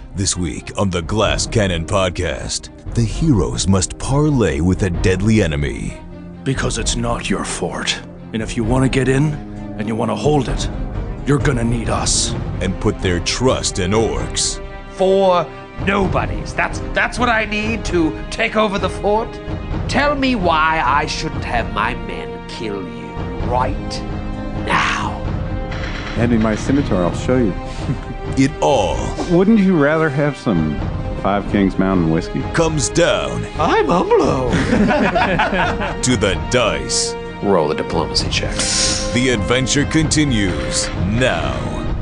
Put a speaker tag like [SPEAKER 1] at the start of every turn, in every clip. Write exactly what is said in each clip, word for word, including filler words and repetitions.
[SPEAKER 1] This week on the Glass Cannon Podcast, the heroes must parley with a deadly enemy.
[SPEAKER 2] Because it's not your fort. And if you want to get in, and you want to hold it, you're gonna need us.
[SPEAKER 1] And put their trust in orcs.
[SPEAKER 3] Four nobodies. That's that's what I need to take over the fort? Tell me why I shouldn't have my men kill you right now.
[SPEAKER 4] Hand me my scimitar, I'll show you.
[SPEAKER 1] It all
[SPEAKER 4] Wouldn't you rather have some Five Kings Mountain whiskey?
[SPEAKER 1] comes down
[SPEAKER 3] I'm Umlo.
[SPEAKER 1] to the dice.
[SPEAKER 3] Roll a diplomacy check.
[SPEAKER 1] The adventure continues now.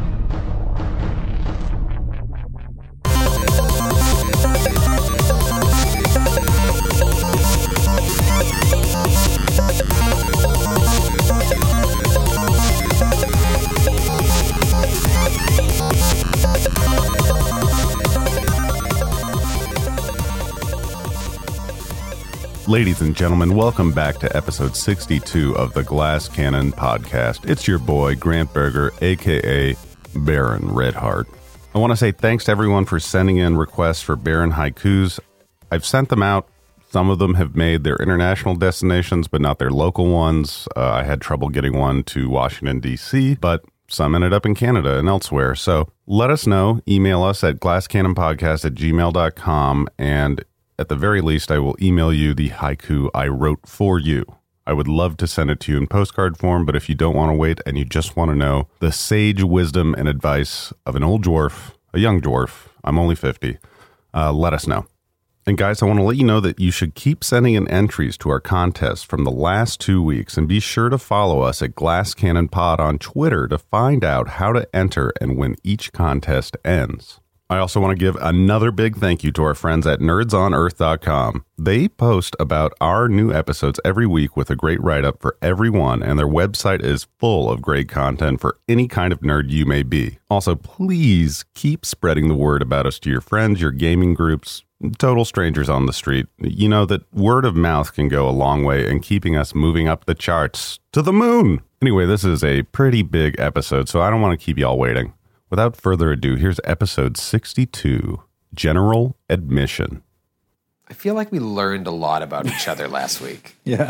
[SPEAKER 5] Ladies and gentlemen, welcome back to episode sixty-two of the Glass Cannon Podcast. It's your boy, Grant Berger, a k a. Baron Redheart. I want to say thanks to everyone for sending in requests for Baron haikus. I've sent them out. Some of them have made their international destinations, but not their local ones. Uh, I had trouble getting one to Washington, D C, but some ended up in Canada and elsewhere. So let us know. Email us at glasscannonpodcast at gmail dot com, and at the very least, I will email you the haiku I wrote for you. I would love to send it to you in postcard form, but if you don't want to wait and you just want to know the sage wisdom and advice of an old dwarf, a young dwarf, I'm only fifty, uh, let us know. And guys, I want to let you know that you should keep sending in entries to our contest from the last two weeks, and be sure to follow us at Glass Cannon Pod on Twitter to find out how to enter and when each contest ends. I also want to give another big thank you to our friends at nerds on earth dot com. They post about our new episodes every week with a great write-up for everyone, and their website is full of great content for any kind of nerd you may be. Also, please keep spreading the word about us to your friends, your gaming groups, total strangers on the street. You know that word of mouth can go a long way in keeping us moving up the charts to the moon. Anyway, this is a pretty big episode, so I don't want to keep y'all waiting. Without further ado, here's episode sixty-two, General Admission.
[SPEAKER 3] I feel like we learned a lot about each other last week.
[SPEAKER 4] Yeah.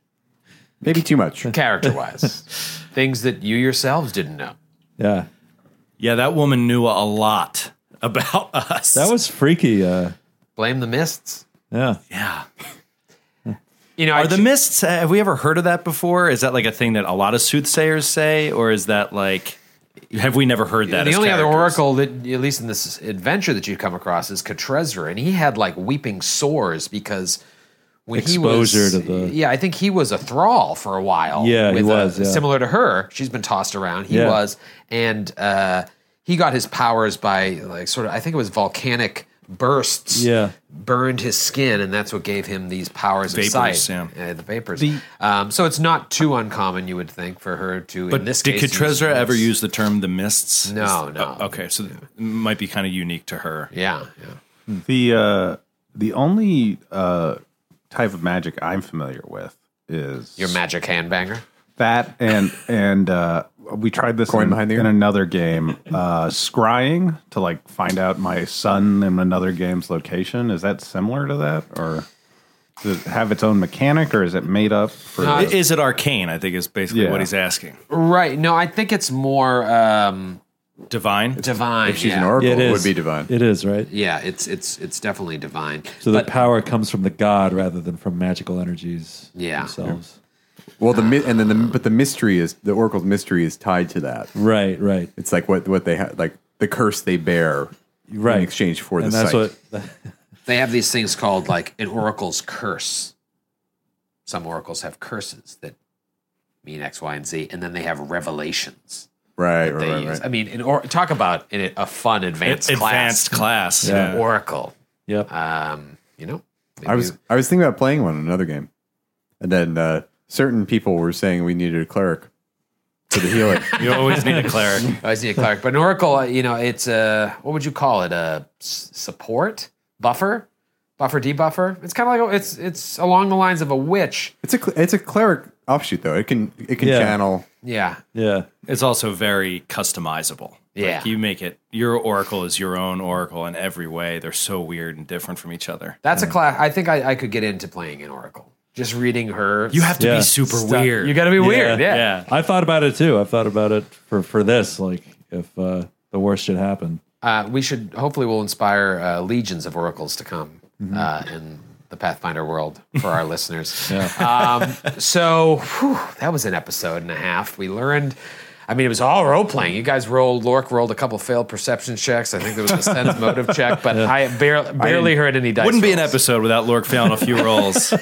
[SPEAKER 4] Maybe too much.
[SPEAKER 3] Character-wise. Things that you yourselves didn't know.
[SPEAKER 6] Yeah.
[SPEAKER 2] Yeah, that woman knew a lot about us.
[SPEAKER 6] That was freaky. Uh,
[SPEAKER 3] Blame the mists.
[SPEAKER 6] yeah.
[SPEAKER 2] Yeah.
[SPEAKER 3] You know,
[SPEAKER 2] Are
[SPEAKER 3] I
[SPEAKER 2] the
[SPEAKER 3] ju-
[SPEAKER 2] mists, have we ever heard of that before? Is that like a thing that a lot of soothsayers say? Or is that like, have we never heard that
[SPEAKER 3] The
[SPEAKER 2] as
[SPEAKER 3] only other
[SPEAKER 2] characters?
[SPEAKER 3] oracle that, at least in this adventure that you come across, is Katrezra, and he had like weeping sores because when
[SPEAKER 6] Exposure
[SPEAKER 3] he was,
[SPEAKER 6] to the-
[SPEAKER 3] yeah, I think he was a thrall for a while.
[SPEAKER 6] Yeah, he
[SPEAKER 3] with a-
[SPEAKER 6] was, yeah.
[SPEAKER 3] similar to her. She's been tossed around. He
[SPEAKER 6] Yeah.
[SPEAKER 3] was, and uh, he got his powers by like sort of, I think it was volcanic bursts.
[SPEAKER 6] Yeah.
[SPEAKER 3] Burned his skin, and that's what gave him these powers
[SPEAKER 2] Vapors,
[SPEAKER 3] of sight.
[SPEAKER 2] yeah.
[SPEAKER 3] Uh, the vapors.
[SPEAKER 2] The-
[SPEAKER 3] um, so it's not too uncommon, you would think, for her to.
[SPEAKER 2] But
[SPEAKER 3] in this
[SPEAKER 2] did
[SPEAKER 3] case, use
[SPEAKER 2] Katrezra ever
[SPEAKER 3] mists.
[SPEAKER 2] use the term the mists?
[SPEAKER 3] No,
[SPEAKER 2] Is-
[SPEAKER 3] no.
[SPEAKER 2] oh, okay, so it might be kind of unique to her.
[SPEAKER 3] Yeah, yeah.
[SPEAKER 4] The uh, the only uh, type of magic I'm familiar with is
[SPEAKER 3] Your magic handbanger.
[SPEAKER 4] that, and and uh, we tried this
[SPEAKER 7] Coin
[SPEAKER 4] in,
[SPEAKER 7] behind the ear?
[SPEAKER 4] in another game, uh, scrying to like find out my son in another game's location. Is that similar to that, or does it have its own mechanic, or is it made up for?
[SPEAKER 3] No,
[SPEAKER 2] I- Is it arcane, I think is basically
[SPEAKER 4] Yeah.
[SPEAKER 2] what he's asking.
[SPEAKER 3] Right. No, I think it's more um,
[SPEAKER 2] Divine?
[SPEAKER 3] divine.
[SPEAKER 7] If she's
[SPEAKER 3] yeah.
[SPEAKER 7] an oracle,
[SPEAKER 6] Yeah, it
[SPEAKER 7] it,
[SPEAKER 6] is.
[SPEAKER 7] would be divine.
[SPEAKER 6] It is, right?
[SPEAKER 3] Yeah, it's it's it's definitely divine.
[SPEAKER 6] So the
[SPEAKER 3] But-
[SPEAKER 6] power comes from the god rather than from magical energies
[SPEAKER 3] Yeah.
[SPEAKER 6] themselves.
[SPEAKER 7] Well, the mi- and then the but the mystery is the oracle's mystery is tied to that.
[SPEAKER 6] Right, right,
[SPEAKER 7] It's like what what they ha- like the curse they bear
[SPEAKER 6] right.
[SPEAKER 7] in exchange for
[SPEAKER 6] and
[SPEAKER 7] the
[SPEAKER 6] that's
[SPEAKER 7] sight.
[SPEAKER 6] what.
[SPEAKER 3] they have these things called like an oracle's curse. Some oracles have curses that mean X, Y, and Z, and then they have revelations.
[SPEAKER 7] right,
[SPEAKER 3] that
[SPEAKER 7] right,
[SPEAKER 3] they
[SPEAKER 7] right,
[SPEAKER 3] use.
[SPEAKER 7] right.
[SPEAKER 3] I mean, in or- talk about in a fun advanced class.
[SPEAKER 2] Advanced class.
[SPEAKER 6] Yeah.
[SPEAKER 3] Oracle.
[SPEAKER 6] Yep.
[SPEAKER 3] Um, you know,
[SPEAKER 7] I was I was thinking about playing one in another game, and then uh, certain people were saying we needed a cleric for the healing.
[SPEAKER 2] You always need a cleric.
[SPEAKER 3] I always need a cleric, but an oracle, uh, you know, it's a what would you call it? A s- support buffer, buffer debuffer. It's kind of like a, it's it's along the lines of a witch.
[SPEAKER 7] It's a cl- it's a cleric offshoot though. It can it can
[SPEAKER 6] Yeah.
[SPEAKER 7] channel.
[SPEAKER 3] Yeah,
[SPEAKER 6] Yeah.
[SPEAKER 2] It's also very customizable.
[SPEAKER 3] Yeah.
[SPEAKER 2] Like, you make it, your oracle is your own oracle in every way. They're so weird and different from each other.
[SPEAKER 3] That's a class. I think I, I could get into playing an oracle. Just reading her.
[SPEAKER 2] You have to
[SPEAKER 6] Yeah.
[SPEAKER 2] be super
[SPEAKER 3] stuff.
[SPEAKER 2] weird.
[SPEAKER 3] You got to be weird. Yeah.
[SPEAKER 2] yeah.
[SPEAKER 6] I thought about it too. I thought about it for, for this, like if uh, the worst should happen.
[SPEAKER 3] Uh, we should hopefully we'll inspire uh, legions of oracles to come uh, in the Pathfinder world for our listeners. Um, so whew, that was an episode and a half. We learned. I mean, it was all role playing. You guys rolled. Lork rolled a couple failed perception checks. I think there was a sense motive check, but I barely, barely heard any dice.
[SPEAKER 2] Wouldn't be an
[SPEAKER 3] rolls.
[SPEAKER 2] episode without Lork failing a few rolls.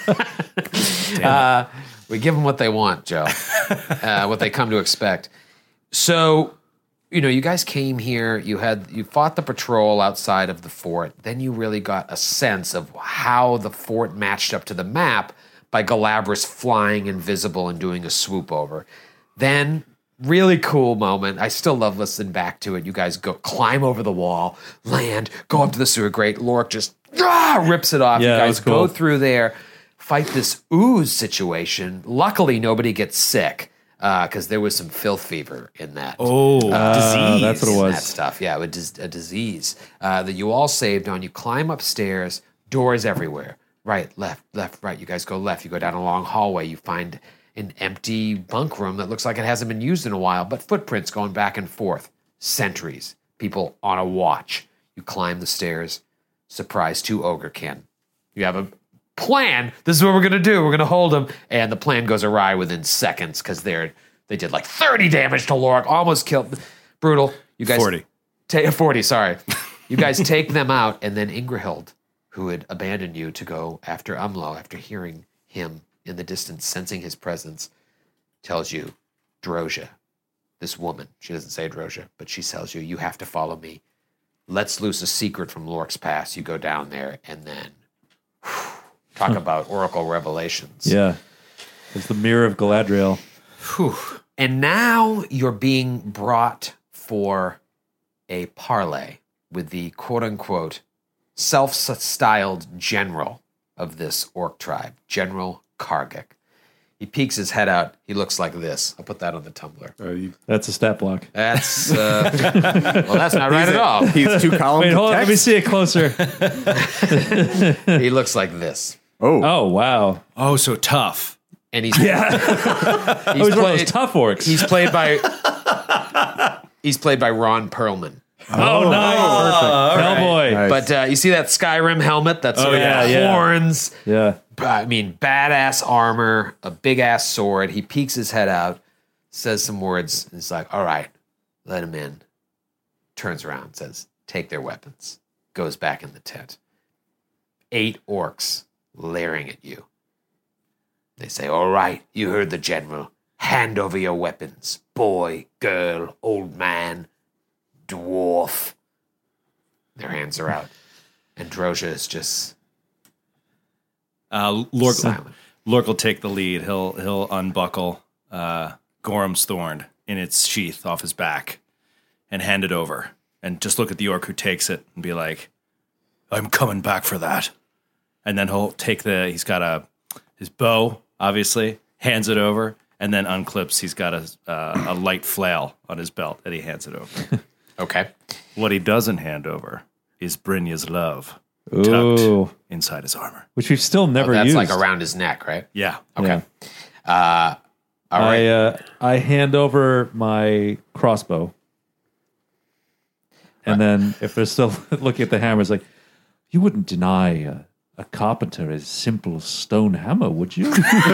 [SPEAKER 3] Uh, we give them what they want, Joe. uh, what they come to expect. So, you know, you guys came here. You had you fought the patrol outside of the fort. Then you really got a sense of how the fort matched up to the map by Galabras flying invisible and doing a swoop over. Then, really cool moment. I still love listening back to it. You guys go climb over the wall, land, go up to the sewer grate. Lork just ah, rips it off.
[SPEAKER 6] Yeah,
[SPEAKER 3] you
[SPEAKER 6] that
[SPEAKER 3] guys
[SPEAKER 6] was cool.
[SPEAKER 3] go through there, fight this ooze situation. Luckily, nobody gets sick because there was some filth fever in that.
[SPEAKER 2] Oh, disease.
[SPEAKER 6] that's what it was.
[SPEAKER 3] That stuff, yeah, it was a disease uh, that you all saved on. You climb upstairs, doors everywhere. Right, left, left, right. You guys go left. You go down a long hallway. You find an empty bunk room that looks like it hasn't been used in a while, but footprints going back and forth. Sentries, people on a watch. You climb the stairs. Surprise two ogrekin. You have a plan. This is what we're gonna do. We're gonna hold them, and the plan goes awry within seconds because they're they did like thirty damage to Lork, almost killed. Brutal. You guys
[SPEAKER 2] forty.
[SPEAKER 3] Ta- forty, sorry. You guys take them out, and then Ingrahild, who had abandoned you to go after Umlo after hearing him in the distance, sensing his presence, tells you, Droja, this woman, she doesn't say Droja, but she tells you, you have to follow me. Lets loose a secret from Lork's past. You go down there, and then whew, talk about Oracle revelations.
[SPEAKER 6] Yeah. It's the mirror of Galadriel.
[SPEAKER 3] Whew. And now you're being brought for a parley with the quote-unquote self-styled general of this orc tribe, General Kargik. He peeks his head out. He looks like this. I'll put that on the Tumblr.
[SPEAKER 7] Uh, you,
[SPEAKER 6] That's a stat block.
[SPEAKER 3] That's, uh, well, that's not right at all.
[SPEAKER 7] he's two columns
[SPEAKER 6] Wait,
[SPEAKER 7] of
[SPEAKER 6] hold on. Let me
[SPEAKER 7] text.
[SPEAKER 6] see it closer.
[SPEAKER 3] He looks like this.
[SPEAKER 7] Oh,
[SPEAKER 6] Oh, wow.
[SPEAKER 2] Oh, so tough.
[SPEAKER 3] And he's,
[SPEAKER 6] Yeah.
[SPEAKER 3] he's,
[SPEAKER 6] He's one of those
[SPEAKER 3] played,
[SPEAKER 6] tough orcs.
[SPEAKER 3] he's played by he's played by Ron Perlman.
[SPEAKER 6] oh, nice. Hellboy.
[SPEAKER 7] Nice.
[SPEAKER 3] But uh, you see that Skyrim helmet? That's
[SPEAKER 6] Oh,
[SPEAKER 3] sort of
[SPEAKER 6] yeah,
[SPEAKER 3] got
[SPEAKER 6] yeah.
[SPEAKER 3] horns.
[SPEAKER 6] Yeah.
[SPEAKER 3] I mean, badass armor, a big ass sword. He peeks his head out, says some words, and he's like, all right, let him in. Turns around, says, take their weapons. Goes back in the tent. Eight orcs leering at you. They say, all right, you heard the general. Hand over your weapons. Boy, girl, old man, dwarf. Their hands are out. And Droja is just
[SPEAKER 2] Uh, Lork,
[SPEAKER 3] silent.
[SPEAKER 2] Lork will take the lead. He'll he'll unbuckle uh, Gorham's thorn in its sheath off his back and hand it over. And just look at the orc who takes it and be like, "I'm coming back for that." And then he'll take the. He's got a his bow, obviously, hands it over, and then unclips. He's got a uh, a light flail on his belt, and he hands it over.
[SPEAKER 3] Okay.
[SPEAKER 2] What he doesn't hand over is Brynja's love
[SPEAKER 6] Ooh.
[SPEAKER 2] tucked inside his armor.
[SPEAKER 6] Which we've still never
[SPEAKER 3] Oh, that's
[SPEAKER 6] used.
[SPEAKER 3] like around his neck, right?
[SPEAKER 2] Yeah.
[SPEAKER 3] Okay. Uh, all right.
[SPEAKER 6] I, uh, I hand over my crossbow. And then if they're still looking at the hammer, it's like, you wouldn't deny a, a carpenter a simple stone hammer, would you?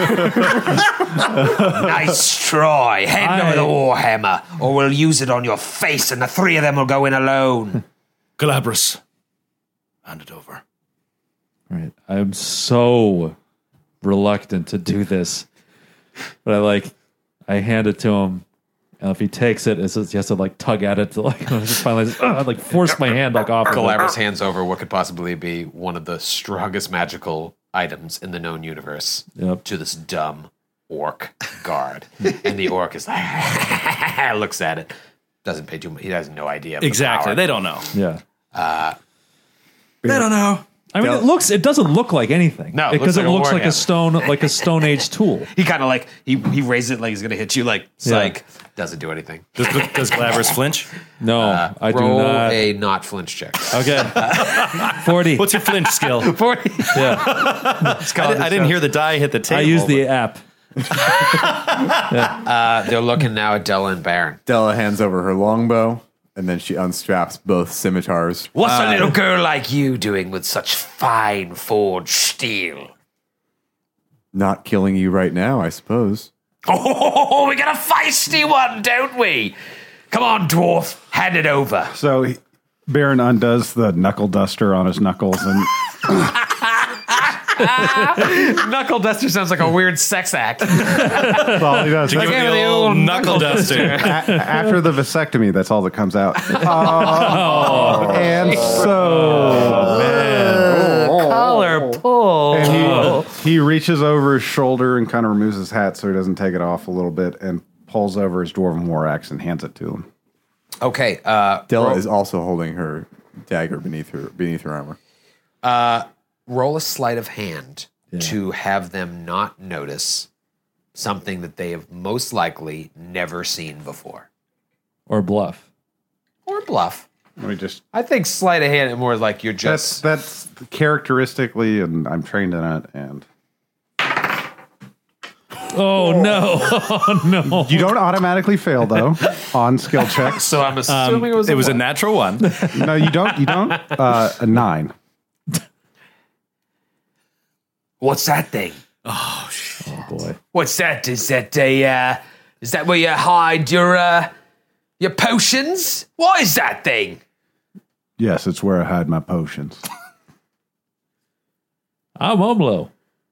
[SPEAKER 3] Nice try. Hand
[SPEAKER 6] I-
[SPEAKER 3] over the warhammer, or we'll use it on your face, and the three of them will go in alone.
[SPEAKER 2] Galabras, hand it over.
[SPEAKER 6] Right. I'm so reluctant to do this. But I like, I hand it to him. And if he takes it, it's just, he has to like tug at it to like, just finally just, uh, like force my hand like off. of it.
[SPEAKER 3] Galabras hands over what could possibly be one of the strongest magical items in the known universe
[SPEAKER 6] Yep.
[SPEAKER 3] to this dumb orc guard. And the orc is like, looks at it, doesn't pay too much. He has no idea. Of the
[SPEAKER 2] Exactly.
[SPEAKER 3] power.
[SPEAKER 2] They don't know.
[SPEAKER 6] Yeah.
[SPEAKER 2] They don't know.
[SPEAKER 6] I mean, it looks. It doesn't look like anything.
[SPEAKER 3] No, it
[SPEAKER 6] because
[SPEAKER 3] looks
[SPEAKER 6] it
[SPEAKER 3] like a
[SPEAKER 6] looks like a
[SPEAKER 3] warhammer.
[SPEAKER 6] stone, like a Stone Age tool.
[SPEAKER 3] He kind of like he he raises it like he's gonna hit you. Like
[SPEAKER 6] Yeah.
[SPEAKER 3] psych. Doesn't do anything.
[SPEAKER 2] Does, does Glabrous flinch?
[SPEAKER 6] No, I do
[SPEAKER 3] Roll
[SPEAKER 6] not.
[SPEAKER 3] a not flinch check.
[SPEAKER 6] Okay, forty.
[SPEAKER 2] What's your flinch skill?
[SPEAKER 3] Forty.
[SPEAKER 6] Yeah,
[SPEAKER 2] I, di- I didn't hear the die hit the table.
[SPEAKER 6] I use the app.
[SPEAKER 3] Uh, they're looking now at Della and Baron.
[SPEAKER 7] Della hands over her longbow, and then she unstraps both scimitars.
[SPEAKER 3] What's a little girl like you doing with such fine forged steel?
[SPEAKER 7] Not killing you right now, I suppose.
[SPEAKER 3] Oh, we got a feisty one, don't we? Come on, dwarf, hand it over.
[SPEAKER 4] So he, Baron undoes the knuckle duster on his knuckles and
[SPEAKER 3] Knuckle duster sounds like a weird sex act.
[SPEAKER 4] that's all he does.
[SPEAKER 2] Give
[SPEAKER 3] Give
[SPEAKER 2] me
[SPEAKER 3] me
[SPEAKER 2] the
[SPEAKER 3] the
[SPEAKER 2] old
[SPEAKER 3] old
[SPEAKER 2] knuckle duster.
[SPEAKER 4] A- after the vasectomy, that's all that comes out. Oh, and so
[SPEAKER 3] Collar pull.
[SPEAKER 4] and he, he reaches over his shoulder and kind of removes his hat so he doesn't take it off a little bit and pulls over his dwarven war axe and hands it to him.
[SPEAKER 3] Okay, uh,
[SPEAKER 7] Della
[SPEAKER 3] roll,
[SPEAKER 7] is also holding her dagger beneath her beneath her armor.
[SPEAKER 3] roll a sleight of hand to have them not notice something that they have most likely never seen before.
[SPEAKER 6] Or bluff.
[SPEAKER 3] Or bluff.
[SPEAKER 4] Let me just.
[SPEAKER 3] I think sleight of hand is more like you're
[SPEAKER 4] That's
[SPEAKER 3] just...
[SPEAKER 4] that's characteristically, and I'm trained in it. And
[SPEAKER 6] Oh no! Oh no!
[SPEAKER 4] you don't automatically fail though on skill checks.
[SPEAKER 3] So I'm assuming it was
[SPEAKER 2] It was a
[SPEAKER 3] one.
[SPEAKER 2] natural one.
[SPEAKER 4] No, you don't. You don't. Uh, a nine.
[SPEAKER 3] What's that thing?
[SPEAKER 6] Oh boy!
[SPEAKER 3] What's that? Is that a, uh, is that where you hide your, uh, your potions? What is that thing?
[SPEAKER 4] Yes, it's where I hide my potions.
[SPEAKER 6] I'm Umlo.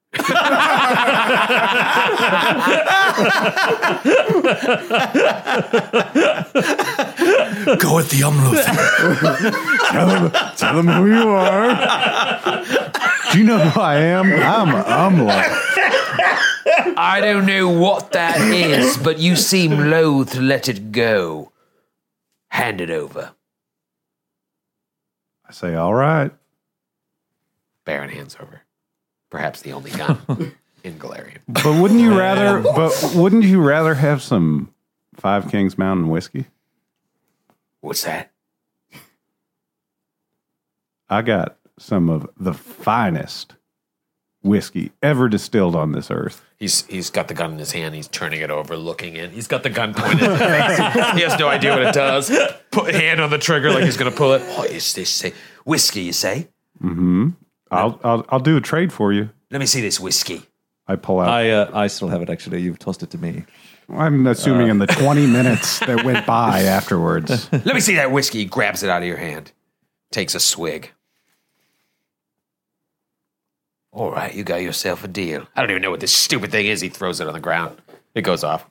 [SPEAKER 2] Go with the umluth.
[SPEAKER 7] Tell them who you are.
[SPEAKER 4] Do you know who I am? I'm Umlo.
[SPEAKER 3] I don't know what that is, but you seem loath to let it go. Hand it over.
[SPEAKER 4] I say, all right.
[SPEAKER 3] Baron hands over. Perhaps the only gun in Galarian.
[SPEAKER 4] But wouldn't you rather? But wouldn't you rather have some Five Kings Mountain whiskey?
[SPEAKER 3] What's that?
[SPEAKER 4] I got some of the finest whiskey ever distilled on this earth.
[SPEAKER 3] He's he's got the gun in his hand. He's turning it over, looking in. He's got the gun pointed at the face. He has no idea what it does. Put hand on the trigger like he's going to pull it. What is this? Say whiskey? You say?
[SPEAKER 4] I'll I'll I'll do a trade for you.
[SPEAKER 3] Let me see this whiskey.
[SPEAKER 4] I pull out.
[SPEAKER 6] I uh, I still have it actually. You've tossed it to me.
[SPEAKER 4] I'm assuming in the twenty minutes that went by afterwards.
[SPEAKER 3] Let me see that whiskey. He grabs it out of your hand. Takes a swig. All right, you got yourself a deal. I don't even know what this stupid thing is. He throws it on the ground. It goes off.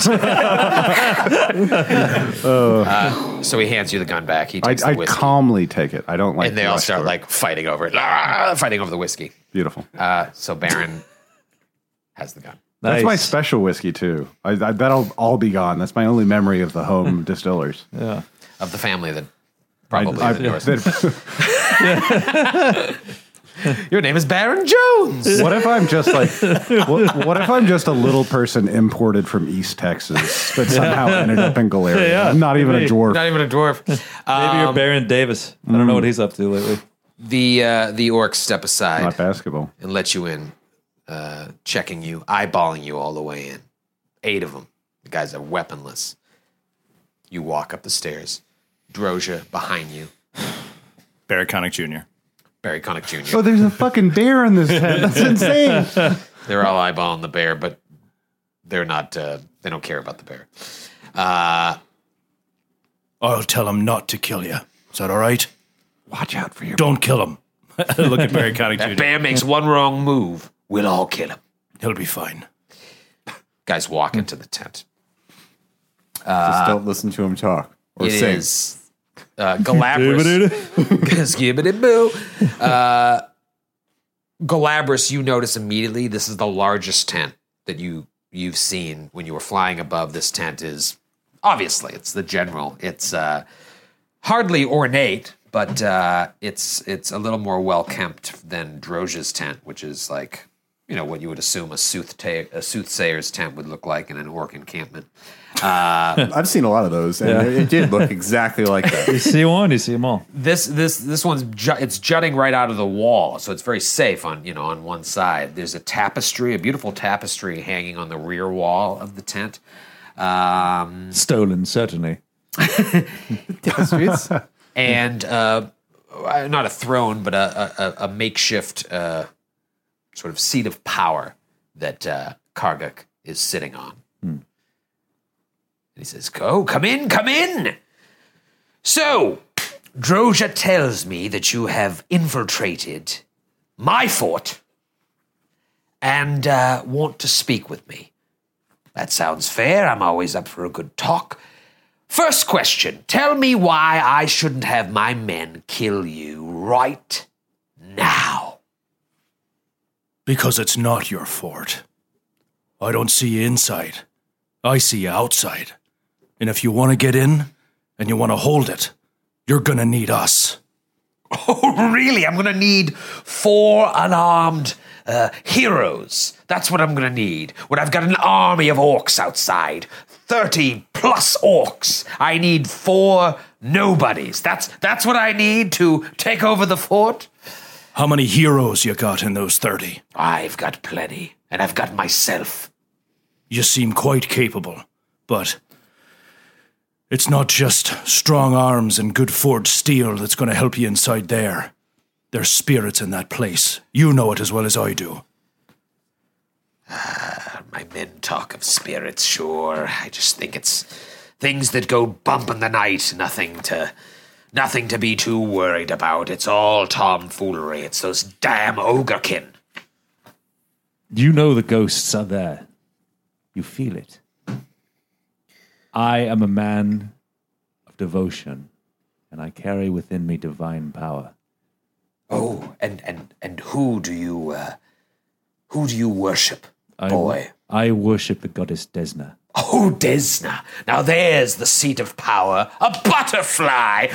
[SPEAKER 3] uh, so he hands you the gun back. He
[SPEAKER 4] I,
[SPEAKER 3] takes
[SPEAKER 4] I
[SPEAKER 3] the whiskey.
[SPEAKER 4] calmly take it. I don't like.
[SPEAKER 3] and they
[SPEAKER 4] to
[SPEAKER 3] all
[SPEAKER 4] rush
[SPEAKER 3] start
[SPEAKER 4] through it.
[SPEAKER 3] like fighting over it. Ah, fighting over the whiskey.
[SPEAKER 4] Beautiful.
[SPEAKER 3] Uh, so Baron has the gun.
[SPEAKER 4] That's my
[SPEAKER 6] Nice.
[SPEAKER 4] special whiskey too. I, I that'll all be gone. That's my only memory of the home distillers.
[SPEAKER 6] Yeah.
[SPEAKER 3] Of the family that probably
[SPEAKER 4] I-
[SPEAKER 3] endorsed.
[SPEAKER 4] that-
[SPEAKER 3] Your name is Baron Jones.
[SPEAKER 4] what if I'm just like? What, what if I'm just a little person imported from East Texas, but somehow ended up in Galarian?
[SPEAKER 6] Yeah,
[SPEAKER 4] I'm not even a
[SPEAKER 6] maybe.
[SPEAKER 4] dwarf.
[SPEAKER 3] Not even a dwarf.
[SPEAKER 6] Maybe
[SPEAKER 3] Um,
[SPEAKER 6] you're Baron Davis. I don't know what he's up to lately.
[SPEAKER 3] The uh, the orcs step aside
[SPEAKER 4] Not basketball.
[SPEAKER 3] and let you in, uh, checking you, eyeballing you all the way in. Eight of them. The guys are weaponless. You walk up the stairs. Droja behind you.
[SPEAKER 2] Barry Connick Junior
[SPEAKER 3] Barry Connick Junior
[SPEAKER 4] Oh, there's a fucking bear in this head. That's insane.
[SPEAKER 3] They're all eyeballing the bear, but they're not. Uh, they don't care about the bear. Uh,
[SPEAKER 2] I'll tell him not to kill you. Is that all right?
[SPEAKER 4] Watch out for your.
[SPEAKER 2] Don't kill him. Look at Barry Connick
[SPEAKER 3] that
[SPEAKER 2] Junior
[SPEAKER 3] bear makes one wrong move. We'll all kill him.
[SPEAKER 2] He'll be fine.
[SPEAKER 3] Guys walk into the tent.
[SPEAKER 7] Just don't listen to him talk or
[SPEAKER 3] It
[SPEAKER 7] sing.
[SPEAKER 3] is uh, Galabras. Skibbity-boo. Uh, Galabras, you notice immediately this is the largest tent that you, you've seen when you were flying above. This tent is, obviously, it's the general. It's uh, hardly ornate, but uh, it's it's a little more well kept than Droja's tent, which is like, you know, what you would assume a, soothta- a soothsayer's tent would look like in an orc encampment. Uh,
[SPEAKER 7] I've seen a lot of those, and
[SPEAKER 6] Yeah.
[SPEAKER 7] it, it did look exactly like that.
[SPEAKER 6] You see one, you see them all.
[SPEAKER 3] this this this one's ju- it's jutting right out of the wall, so it's very safe on you know on one side. There's a tapestry, a beautiful tapestry hanging on the rear wall of the tent. Um,
[SPEAKER 6] Stolen, certainly.
[SPEAKER 7] Tapestries.
[SPEAKER 3] and uh, not a throne, but a, a, a makeshift uh, sort of seat of power that uh, Karguk is sitting on. And he says, "Go, come in, come in." So, Droja tells me that you have infiltrated my fort and uh, want to speak with me. That sounds fair. I'm always up for a good talk. First question, tell me why I shouldn't have my men kill you right now.
[SPEAKER 2] Because it's not your fort. I don't see you inside. I see you outside. And if you want to get in and you want to hold it, you're going to need us.
[SPEAKER 3] Oh, really? I'm going to need four unarmed uh, heroes. That's what I'm going to need. When I've got an army of orcs outside, thirty plus orcs, I need four nobodies. That's that's what I need to take over the fort.
[SPEAKER 2] How many heroes you got in those thirty?
[SPEAKER 3] I've got plenty, and I've got myself.
[SPEAKER 2] You seem quite capable, but it's not just strong arms and good forged steel that's going to help you inside there. There's spirits in that place. You know it as well as I do.
[SPEAKER 3] My men talk of spirits, sure. I just think it's things that go bump in the night. Nothing to, nothing to be too worried about. It's all tomfoolery. It's those damn ogrekin.
[SPEAKER 6] You know the ghosts are there. You feel it. I am a man of devotion, and I carry within me divine power.
[SPEAKER 3] Oh, and and and who do you, uh, who do you worship,
[SPEAKER 6] I,
[SPEAKER 3] boy?
[SPEAKER 6] I worship the goddess Desna.
[SPEAKER 3] Oh, Desna. Now there's the seat of power. A butterfly.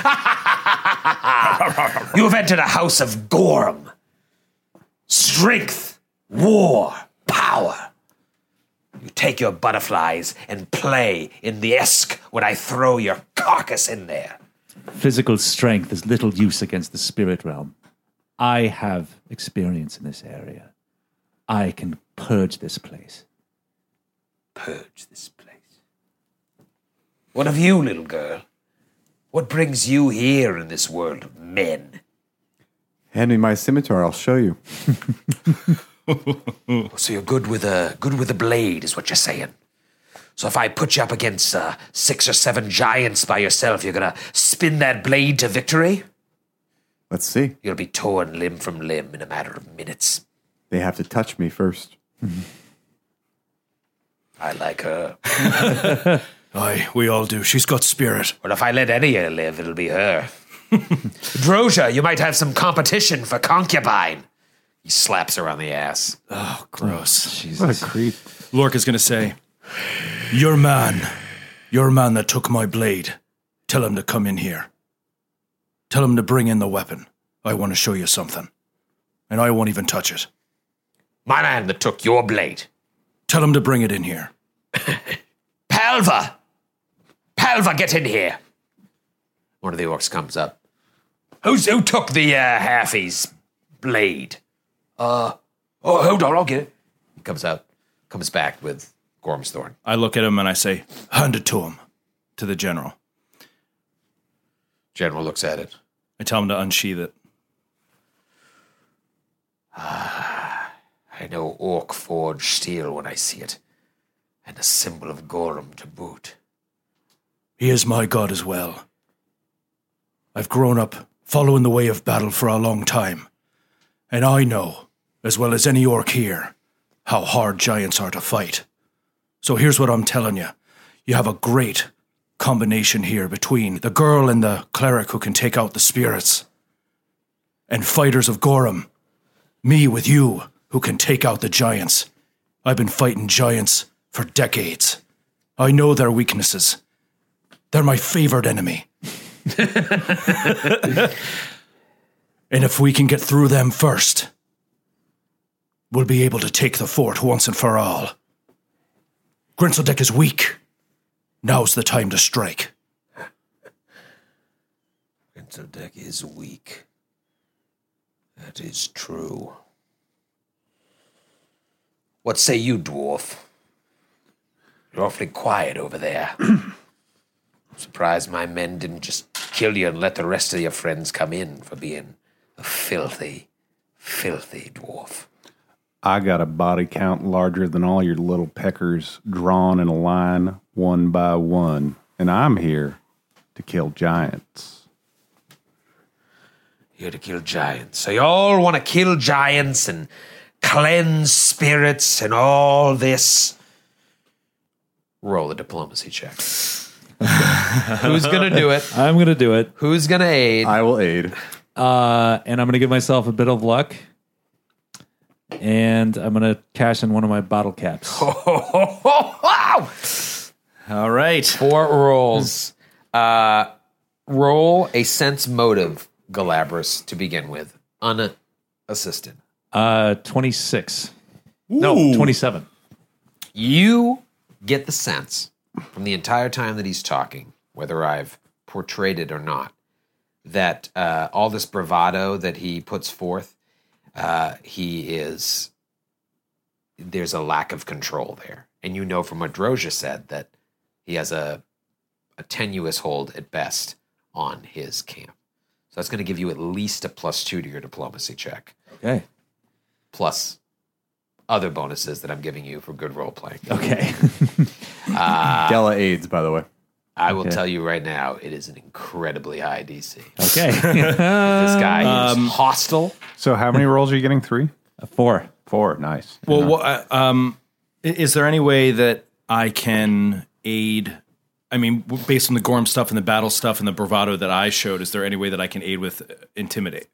[SPEAKER 3] You have entered a house of Gorm. Strength, war, power. You take your butterflies and play in the Esk when I throw your carcass in there.
[SPEAKER 6] Physical strength is little use against the spirit realm. I have experience in this area. I can purge this place.
[SPEAKER 3] Purge this place. What of you, little girl? What brings you here in this world of men?
[SPEAKER 7] Hand me my scimitar, I'll show you.
[SPEAKER 3] So you're good with a good with a blade, is what you're saying. So if I put you up against uh, six or seven giants by yourself, you're gonna spin that blade to victory?
[SPEAKER 7] Let's see.
[SPEAKER 3] You'll be torn limb from limb in a matter of minutes.
[SPEAKER 7] They have to touch me first.
[SPEAKER 3] I like her.
[SPEAKER 2] Aye, we all do. She's got spirit.
[SPEAKER 3] Well, if I let any of you live, it'll be her. Droja, you might have some competition for concubine. He slaps her on the ass.
[SPEAKER 2] Oh, gross.
[SPEAKER 4] What a creep.
[SPEAKER 2] Lorca's going to say, your man, your man that took my blade, tell him to come in here. Tell him to bring in the weapon. I want to show you something. And I won't even touch it.
[SPEAKER 3] My man that took your blade.
[SPEAKER 2] Tell him to bring it in here.
[SPEAKER 3] Palva! Palva, get in here! One of the orcs comes up. Who's, who took the uh, halfie's blade? Uh, oh, hold on, I'll get it. He comes out, comes back with Gorm's Thorn.
[SPEAKER 2] I look at him and I say, hand it to him, to the general.
[SPEAKER 3] General looks at it.
[SPEAKER 2] I tell him to unsheath it.
[SPEAKER 3] I know orc forged steel when I see it, and a symbol of Gorm to boot.
[SPEAKER 2] He is my god as well. I've grown up following the way of battle for a long time, and I know, as well as any orc here, how hard giants are to fight. So here's what I'm telling you. You have a great combination here between the girl and the cleric who can take out the spirits, and fighters of Gorm, me with you, who can take out the giants. I've been fighting giants for decades. I know their weaknesses. They're my favorite enemy. And if we can get through them first, we'll be able to take the fort once and for all. Grinseldek is weak. Now's the time to strike.
[SPEAKER 3] Grinseldek is weak. That is true. What say you, dwarf? You're awfully quiet over there. Surprised my men didn't just kill you and let the rest of your friends come in for being a filthy, filthy dwarf.
[SPEAKER 4] I got a body count larger than all your little peckers drawn in a line one by one, and I'm here to kill giants.
[SPEAKER 3] Here to kill giants. So you all want to kill giants and cleanse spirits and all this. Roll a diplomacy check. Who's going to do it?
[SPEAKER 6] I'm going to do it.
[SPEAKER 3] Who's going to aid?
[SPEAKER 7] I will aid.
[SPEAKER 6] Uh, and I'm going to give myself a bit of luck. And I'm going to cash in one of my bottle caps.
[SPEAKER 3] Wow!
[SPEAKER 2] All right.
[SPEAKER 3] Four rolls. Uh, roll a sense motive, Galabras, to begin with. Unassisted.
[SPEAKER 6] Uh, twenty-six. No, twenty-seven.
[SPEAKER 3] You get the sense from the entire time that he's talking, whether I've portrayed it or not, that uh, all this bravado that he puts forth, uh, he is, there's a lack of control there. And you know from what Drozha said that he has a, a tenuous hold at best on his camp. So that's going to give you at least a plus two to your diplomacy check,
[SPEAKER 6] Okay.
[SPEAKER 3] plus other bonuses that I'm giving you for good role playing.
[SPEAKER 6] Okay.
[SPEAKER 7] Della aids, by the way.
[SPEAKER 3] I will
[SPEAKER 6] Okay.
[SPEAKER 3] tell you right now, it is an incredibly high D C.
[SPEAKER 6] Okay.
[SPEAKER 3] This guy
[SPEAKER 2] Um,
[SPEAKER 3] is hostile.
[SPEAKER 4] So how many rolls are you getting? Three?
[SPEAKER 6] Four.
[SPEAKER 4] Four. Nice.
[SPEAKER 2] Well, wha- uh, um, i- is there any way that I can aid? I mean, w- based on the Gorm stuff and the battle stuff and the bravado that I showed, is there any way that I can aid with uh, intimidate?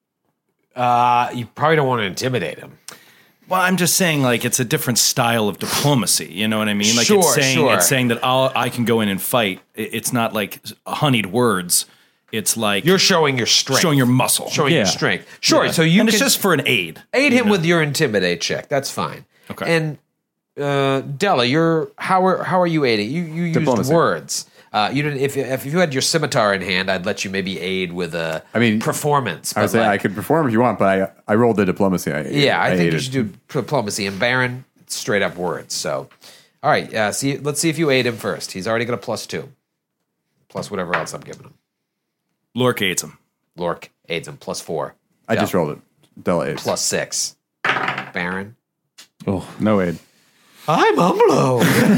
[SPEAKER 3] Uh, you probably don't want to intimidate him.
[SPEAKER 2] Well, I'm just saying, like, it's a different style of diplomacy. You know what I mean? Like,
[SPEAKER 3] Sure,
[SPEAKER 2] it's saying
[SPEAKER 3] sure.
[SPEAKER 2] it's saying that I'll I can go in and fight. I- It's not like honeyed words. It's like
[SPEAKER 3] You're showing your strength.
[SPEAKER 2] showing your muscle.
[SPEAKER 3] showing
[SPEAKER 6] Yeah.
[SPEAKER 3] your strength. Sure. So you
[SPEAKER 2] and
[SPEAKER 3] can
[SPEAKER 2] it's just for an aid.
[SPEAKER 3] aid him with your intimidate check. That's fine.
[SPEAKER 2] Okay.
[SPEAKER 3] And uh, Della, you're how are how are you aiding? You you used
[SPEAKER 7] Diplomacy.
[SPEAKER 3] words. Uh, you didn't. If if you had your scimitar in hand, I'd let you maybe aid with a
[SPEAKER 7] I mean,
[SPEAKER 3] performance.
[SPEAKER 7] I would
[SPEAKER 3] but
[SPEAKER 7] say
[SPEAKER 3] like-
[SPEAKER 7] I could perform if you want, but I I rolled the diplomacy. I,
[SPEAKER 3] Yeah, I, think
[SPEAKER 7] aided.
[SPEAKER 3] you should do diplomacy. And Baron, straight up words. So, all right. Uh, see, let's see if you aid him first. He's already got a plus two, plus whatever else I'm giving him.
[SPEAKER 2] Lork aids him.
[SPEAKER 3] Lork aids him plus four.
[SPEAKER 7] I just
[SPEAKER 3] Del-
[SPEAKER 7] rolled it. Della aids.
[SPEAKER 3] plus six. Baron,
[SPEAKER 6] Oh,
[SPEAKER 4] No aid.
[SPEAKER 3] I'm Umlo.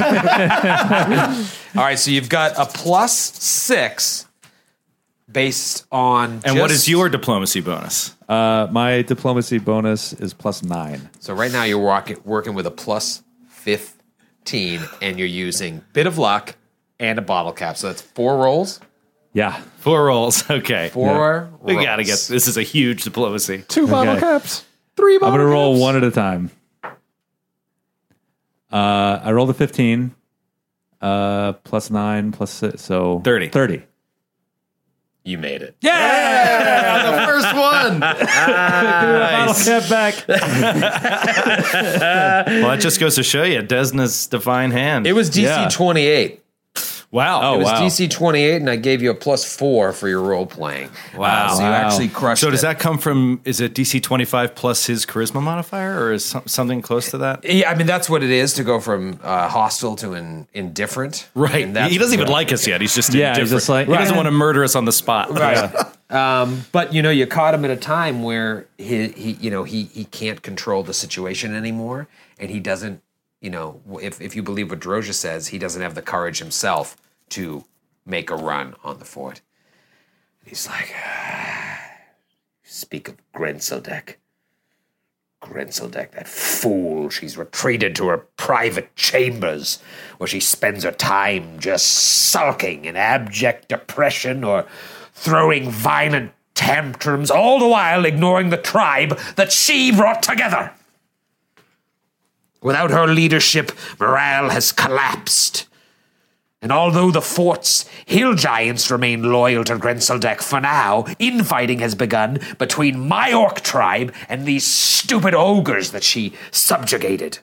[SPEAKER 3] All right, so you've got a plus six based on.
[SPEAKER 2] And what
[SPEAKER 3] just-
[SPEAKER 2] is your diplomacy bonus?
[SPEAKER 6] uh, my diplomacy bonus is plus nine.
[SPEAKER 3] So right now you're walking, working with a plus fifteen, and you're using bit of luck and a bottle cap. So that's four rolls.
[SPEAKER 6] Yeah.
[SPEAKER 2] Four rolls. Okay.
[SPEAKER 3] Four.
[SPEAKER 2] We
[SPEAKER 3] rolls.
[SPEAKER 2] got to get this. Is a huge diplomacy.
[SPEAKER 4] Two bottle
[SPEAKER 6] Okay.
[SPEAKER 4] caps.
[SPEAKER 3] three.
[SPEAKER 6] I'm
[SPEAKER 3] Bottle
[SPEAKER 6] going to roll
[SPEAKER 3] caps.
[SPEAKER 6] one at a time. Uh, I rolled a fifteen. Uh, plus nine, plus six, so
[SPEAKER 2] thirty.
[SPEAKER 6] thirty.
[SPEAKER 3] You made it.
[SPEAKER 2] Yeah, the first one.
[SPEAKER 6] Bottle cap back.
[SPEAKER 2] Well, that just goes to show you Desna's divine hand.
[SPEAKER 3] It was D C
[SPEAKER 6] Yeah.
[SPEAKER 3] twenty-eight.
[SPEAKER 2] wow.
[SPEAKER 3] It was
[SPEAKER 6] wow.
[SPEAKER 3] D C twenty-eight, and I gave you a plus four for your role playing.
[SPEAKER 2] Wow.
[SPEAKER 3] So you
[SPEAKER 6] Wow.
[SPEAKER 3] actually crushed
[SPEAKER 2] So does
[SPEAKER 3] it.
[SPEAKER 2] that come from? Is it D C twenty-five plus his charisma modifier, or is some, something close to that?
[SPEAKER 3] Yeah, I mean that's what it is to go from uh, hostile to in, indifferent.
[SPEAKER 2] Right.
[SPEAKER 3] And that's
[SPEAKER 2] He doesn't even
[SPEAKER 3] what-
[SPEAKER 2] like us yet. He's just
[SPEAKER 6] Yeah, he's
[SPEAKER 2] indifferent.
[SPEAKER 6] just like,
[SPEAKER 2] he doesn't
[SPEAKER 6] yeah.
[SPEAKER 2] want to murder us on the spot.
[SPEAKER 3] Right. Um, but you know, you caught him at a time where he, he you know, he he can't control the situation anymore, and he doesn't, you know, if if you believe what Drozha says, he doesn't have the courage himself to make a run on the fort. And he's like, ah, speak of Grenseldek. Grenseldek, that fool. She's retreated to her private chambers where she spends her time just sulking in abject depression or throwing violent tantrums, all the while ignoring the tribe that she brought together. Without her leadership, morale has collapsed. And although the fort's hill giants remain loyal to Grenseldek for now, infighting has begun between my orc tribe and these stupid ogres that she subjugated.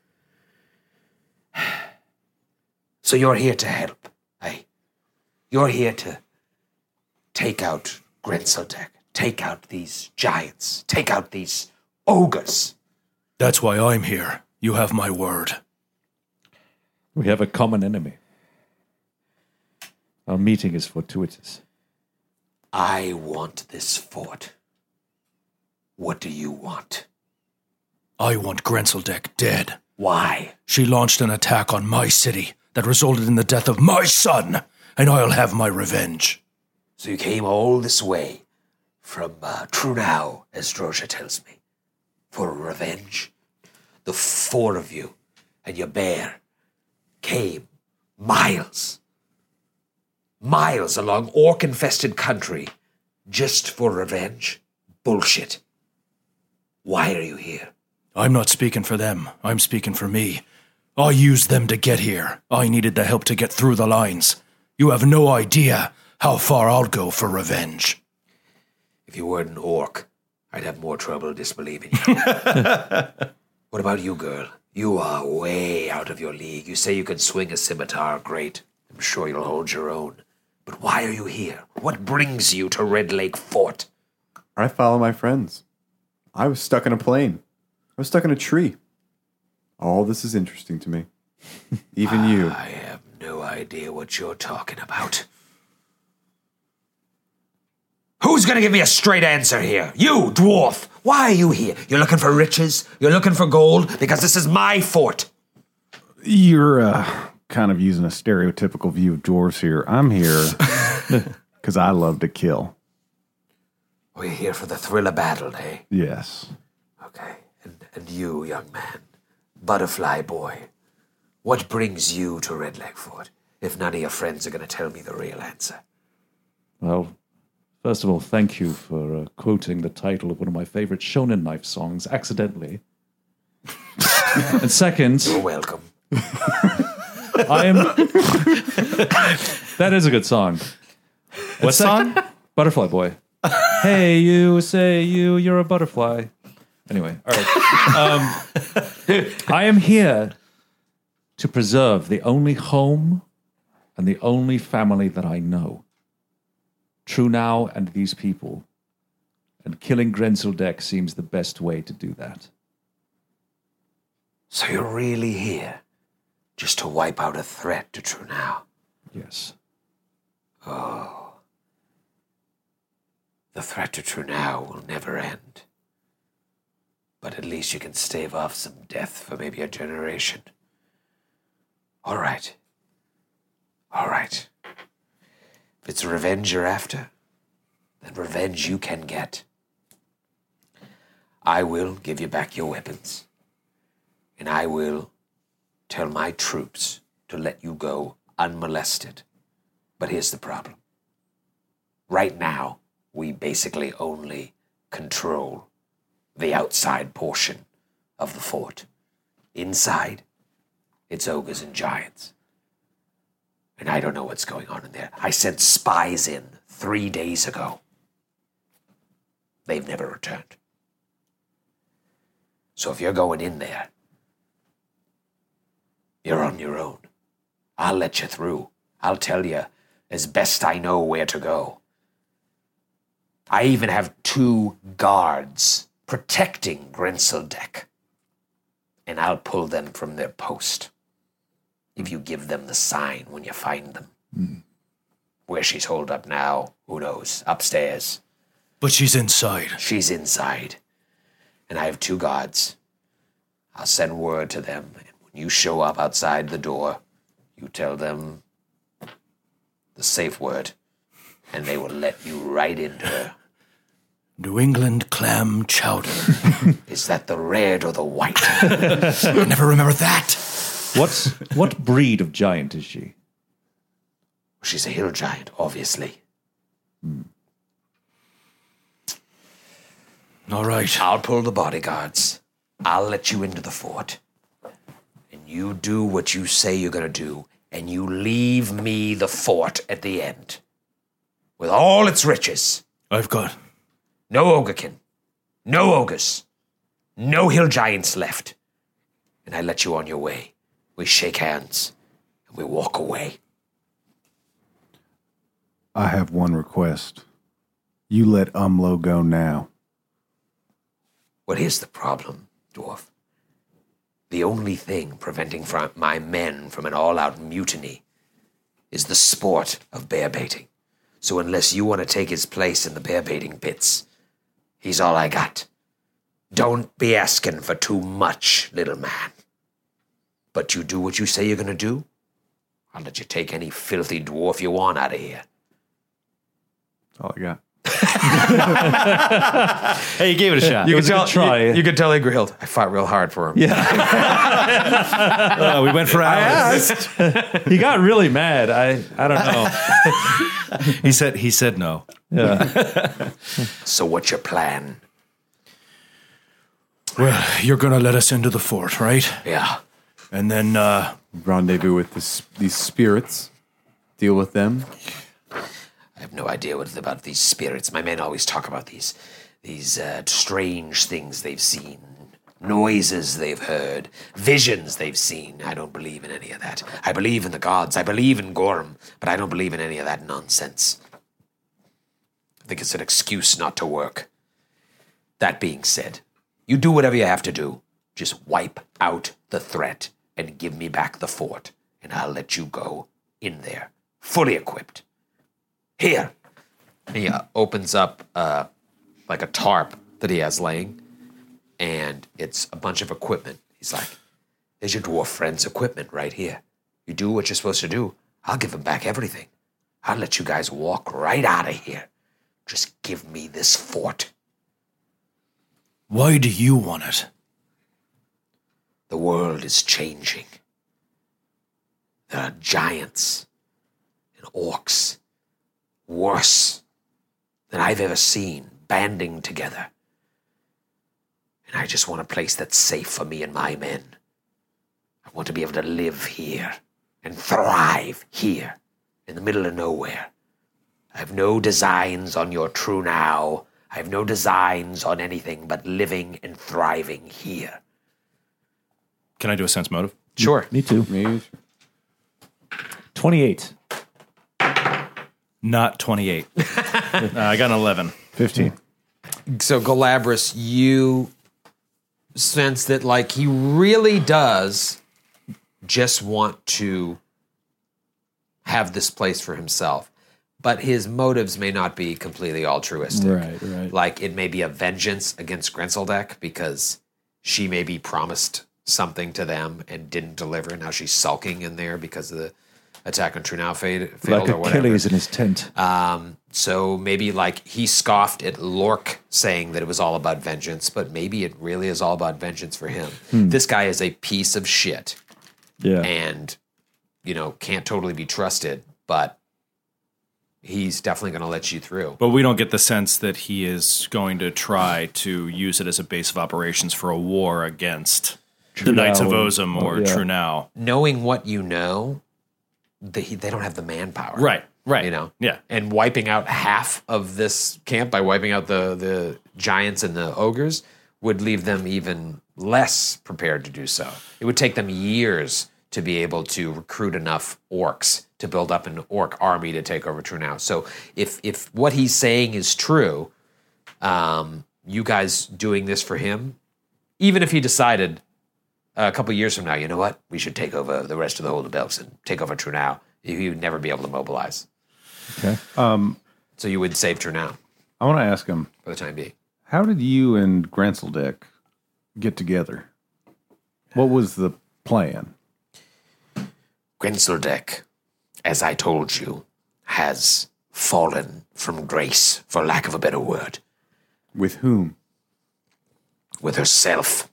[SPEAKER 3] So you're here to help, eh? You're here to take out Grenseldek, take out these giants, take out these ogres.
[SPEAKER 2] That's why I'm here. You have my word.
[SPEAKER 6] We have a common enemy. Our meeting is fortuitous.
[SPEAKER 3] I want this fort. What do you want?
[SPEAKER 2] I want Grenseldek dead.
[SPEAKER 3] Why?
[SPEAKER 2] She launched an attack on my city that resulted in the death of my son, and I'll have my revenge.
[SPEAKER 3] So you came all this way from uh, Trunau, as Drosha tells me, for revenge? The four of you and your bear came miles, miles along orc-infested country just for revenge? Bullshit. Why are you here?
[SPEAKER 2] I'm not speaking for them. I'm speaking for me. I used them to get here. I needed the help to get through the lines. You have no idea how far I'll go for revenge.
[SPEAKER 3] If you weren't an orc, I'd have more trouble disbelieving you. What about you, girl? You are way out of your league. You say you can swing a scimitar. Great. I'm sure you'll hold your own. But why are you here? What brings you to Red Lake Fort?
[SPEAKER 7] I follow my friends. I was stuck in a plane. I was stuck in a tree. All this is interesting to me. Even you.
[SPEAKER 3] I have no idea what you're talking about. Who's going to give me a straight answer here? You, dwarf. Why are you here? You're looking for riches? You're looking for gold? Because this is my fort.
[SPEAKER 4] You're uh, kind of using a stereotypical view of dwarves here. I'm here because I love to kill.
[SPEAKER 3] We're here for the thrill of battle, eh?
[SPEAKER 4] Yes.
[SPEAKER 3] Okay. And, and you, young man, butterfly boy, what brings you to Red Lake Fort if none of your friends are going to tell me the real answer?
[SPEAKER 6] Well, first of all, thank you for uh, quoting the title of one of my favorite Shonen Knife songs accidentally. And second,
[SPEAKER 3] You're welcome.
[SPEAKER 6] I am. That is a good song. What song? Butterfly Boy. Hey, you say you, you're a butterfly. Anyway, all right. Um, I am here to preserve the only home and the only family that I know. Trunau and these people. And killing Grenseldek seems the best way to do that.
[SPEAKER 3] So you're really here just to wipe out a threat to Trunau?
[SPEAKER 6] Yes.
[SPEAKER 3] Oh. The threat to Trunau will never end. But at least you can stave off some death for maybe a generation. All right. All right. If it's revenge you're after, then revenge you can get. I will give you back your weapons. And I will tell my troops to let you go unmolested. But here's the problem. Right now, we basically only control the outside portion of the fort. Inside, it's ogres and giants. And I don't know what's going on in there. I sent spies in three days ago. They've never returned. So if you're going in there, you're on your own. I'll let you through. I'll tell you as best I know where to go. I even have two guards protecting Grenseldek. And I'll pull them from their post if you give them the sign when you find them. Mm. Where she's holed up now, who knows? Upstairs.
[SPEAKER 2] But she's inside.
[SPEAKER 3] She's inside. And I have two guards. I'll send word to them. And when you show up outside the door, you tell them the safe word. And they will let you right into her.
[SPEAKER 2] New England clam chowder.
[SPEAKER 3] Is that the red or the white?
[SPEAKER 2] I never remember that.
[SPEAKER 6] What what breed of giant is she?
[SPEAKER 3] She's a hill giant, obviously.
[SPEAKER 6] Hmm.
[SPEAKER 2] All right.
[SPEAKER 3] I'll pull the bodyguards. I'll let you into the fort. And you do what you say you're going to do. and you leave me the fort at the end with all its riches.
[SPEAKER 2] I've got.
[SPEAKER 3] No Ogrekin, no ogres, no hill giants left. And I let you on your way. We shake hands and we walk away.
[SPEAKER 4] I have one request. You let Umlo go now.
[SPEAKER 3] Well, here's the problem, dwarf. The only thing preventing from my men from an all-out mutiny is the sport of bear baiting. So unless you want to take his place in the bear baiting pits, he's all I got. Don't be asking for too much, little man. But you do what you say you're going to do, I'll let you take any filthy dwarf you want out of here.
[SPEAKER 4] That's all I got.
[SPEAKER 2] Hey, you gave it a shot.
[SPEAKER 3] You
[SPEAKER 6] was
[SPEAKER 3] can
[SPEAKER 6] a
[SPEAKER 3] tell.
[SPEAKER 6] good try.
[SPEAKER 3] You, you can tell he grilled. I fought real hard for him.
[SPEAKER 6] Yeah.
[SPEAKER 2] Uh, we went for hours.
[SPEAKER 6] He got really mad. I I don't know.
[SPEAKER 2] He said. He said no.
[SPEAKER 6] Yeah.
[SPEAKER 3] So what's your plan?
[SPEAKER 2] Well, you're gonna let us into the fort, right?
[SPEAKER 3] Yeah.
[SPEAKER 2] And then uh,
[SPEAKER 7] Rendezvous with this, these spirits. Deal with them.
[SPEAKER 3] I have no idea what it's about these spirits. My men always talk about these, these uh, strange things they've seen, noises they've heard, visions they've seen. I don't believe in any of that. I believe in the gods. I believe in Gorm, but I don't believe in any of that nonsense. I think it's an excuse not to work. That being said, you do whatever you have to do. Just wipe out the threat and give me back the fort, and I'll let you go in there, fully equipped. Here. He uh, opens up uh, like a tarp that he has laying, and it's a bunch of equipment. He's like, there's your dwarf friend's equipment right here. You do what you're supposed to do. I'll give him back everything. I'll let you guys walk right out of here. Just give me this fort.
[SPEAKER 2] why do you want it?
[SPEAKER 3] The world is changing. There are giants and orcs worse than I've ever seen, banding together. And I just want a place that's safe for me and my men. I want to be able to live here and thrive here in the middle of nowhere. I have no designs on your true now. I have no designs on anything but living and thriving here.
[SPEAKER 2] Can I do a sense motive?
[SPEAKER 3] Sure.
[SPEAKER 6] Me too.
[SPEAKER 7] Me.
[SPEAKER 6] twenty-eight.
[SPEAKER 2] Not twenty-eight. uh, I got an eleven.
[SPEAKER 4] fifteen.
[SPEAKER 3] So Galabras, you sense that like he really does just want to have this place for himself, but his motives may not be completely altruistic.
[SPEAKER 6] Right, right.
[SPEAKER 3] Like it may be a vengeance against Grenseldek because she maybe promised something to them and didn't deliver. Now she's sulking in there because of the attack on Trunau failed, failed
[SPEAKER 6] Like
[SPEAKER 3] or whatever.
[SPEAKER 6] Achilles in his tent.
[SPEAKER 3] Um, so maybe like he scoffed at Lork saying that it was all about vengeance, but maybe it really is all about vengeance for him. This guy is a piece of shit
[SPEAKER 6] Yeah.
[SPEAKER 3] and, you know, can't totally be trusted, but he's definitely going to let you through.
[SPEAKER 2] But we don't get the sense that he is going to try to use it as a base of operations for a war against the Knights of
[SPEAKER 6] Trunau.
[SPEAKER 2] Ozum or
[SPEAKER 6] Yeah.
[SPEAKER 2] Trunau.
[SPEAKER 3] Knowing what you know, they, they don't have the manpower.
[SPEAKER 2] Right, right.
[SPEAKER 3] You know?
[SPEAKER 2] Yeah.
[SPEAKER 3] And wiping out half of this camp by wiping out the, the giants and the ogres would leave them even less prepared to do so. It would take them years to be able to recruit enough orcs to build up an orc army to take over Trunau. So if if what he's saying is true, um, you guys doing this for him, even if he decided a couple years from now, you know what, we should take over the rest of the Hold of Belks and take over Trunau, he would never be able to mobilize.
[SPEAKER 6] Okay.
[SPEAKER 3] So you would save Trunau
[SPEAKER 4] I want to ask him,
[SPEAKER 3] for the time being.
[SPEAKER 4] how did you and Grenseldek get together? What was the plan?
[SPEAKER 3] Grenseldek, as I told you, has fallen from grace, for lack of a better word,
[SPEAKER 7] With whom?
[SPEAKER 3] with herself.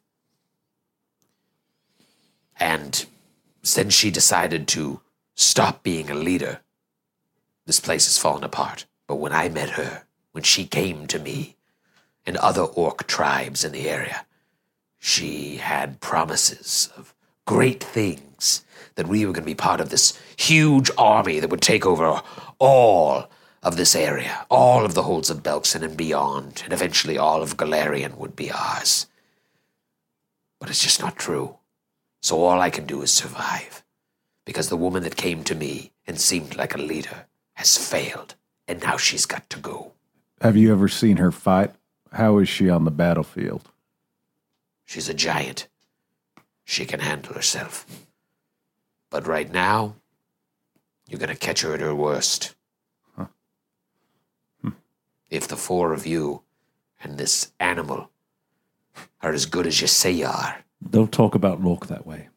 [SPEAKER 3] And since she decided to stop being a leader, this place has fallen apart. But when I met her, when she came to me and other orc tribes in the area, she had promises of great things things. That we were going to be part of this huge army that would take over all of this area, all of the holds of Belkson and beyond, and eventually all of Galarian would be ours. But it's just not true. So all I can do is survive. Because the woman that came to me and seemed like a leader has failed, and now she's got to go.
[SPEAKER 4] Have you ever seen her fight? How is she on the battlefield?
[SPEAKER 3] She's a giant. She can handle herself. But right now, you're going to catch her at her worst.
[SPEAKER 4] Huh. Hmm.
[SPEAKER 3] If the four of you and this animal are as good as you say you are.
[SPEAKER 6] Don't talk about Lork that way.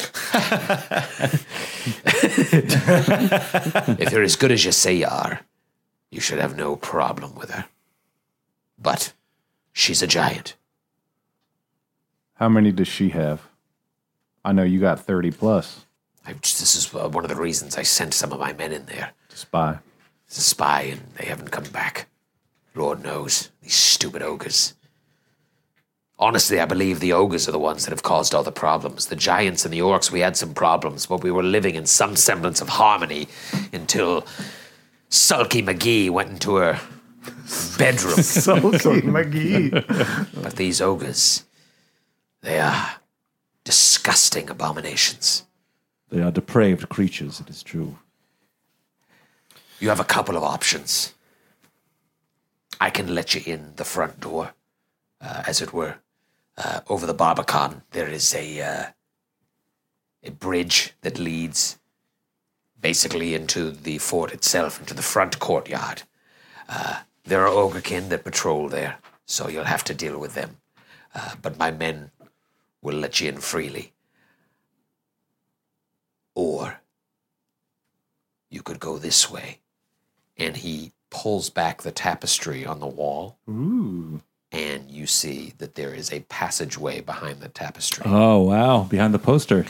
[SPEAKER 3] If you're as good as you say you are, you should have no problem with her. But she's a giant.
[SPEAKER 4] How many does she have? I know you got thirty plus.
[SPEAKER 3] I, this is uh, one of the reasons I sent some of my men in there.
[SPEAKER 4] To spy.
[SPEAKER 3] To spy, and they haven't come back. Lord knows, these stupid ogres. Honestly, I believe the ogres are the ones that have caused all the problems. The giants and the orcs, we had some problems, but we were living in some semblance of harmony until Sulky McGee went into her bedroom.
[SPEAKER 4] Sulky McGee.
[SPEAKER 3] But these ogres, they are disgusting abominations.
[SPEAKER 6] They are depraved creatures, it is true.
[SPEAKER 3] You have a couple of options. I can let you in the front door, uh, as it were. Uh, over the Barbican, there is a uh, a bridge that leads basically into the fort itself, into the front courtyard. Uh, there are ogrekin that patrol there, so you'll have to deal with them. Uh, but my men will let you in freely. Or you could go this way. And he pulls back the tapestry on the wall.
[SPEAKER 4] Ooh.
[SPEAKER 3] And you see that there is a passageway behind the tapestry.
[SPEAKER 6] Oh, wow. Behind the poster.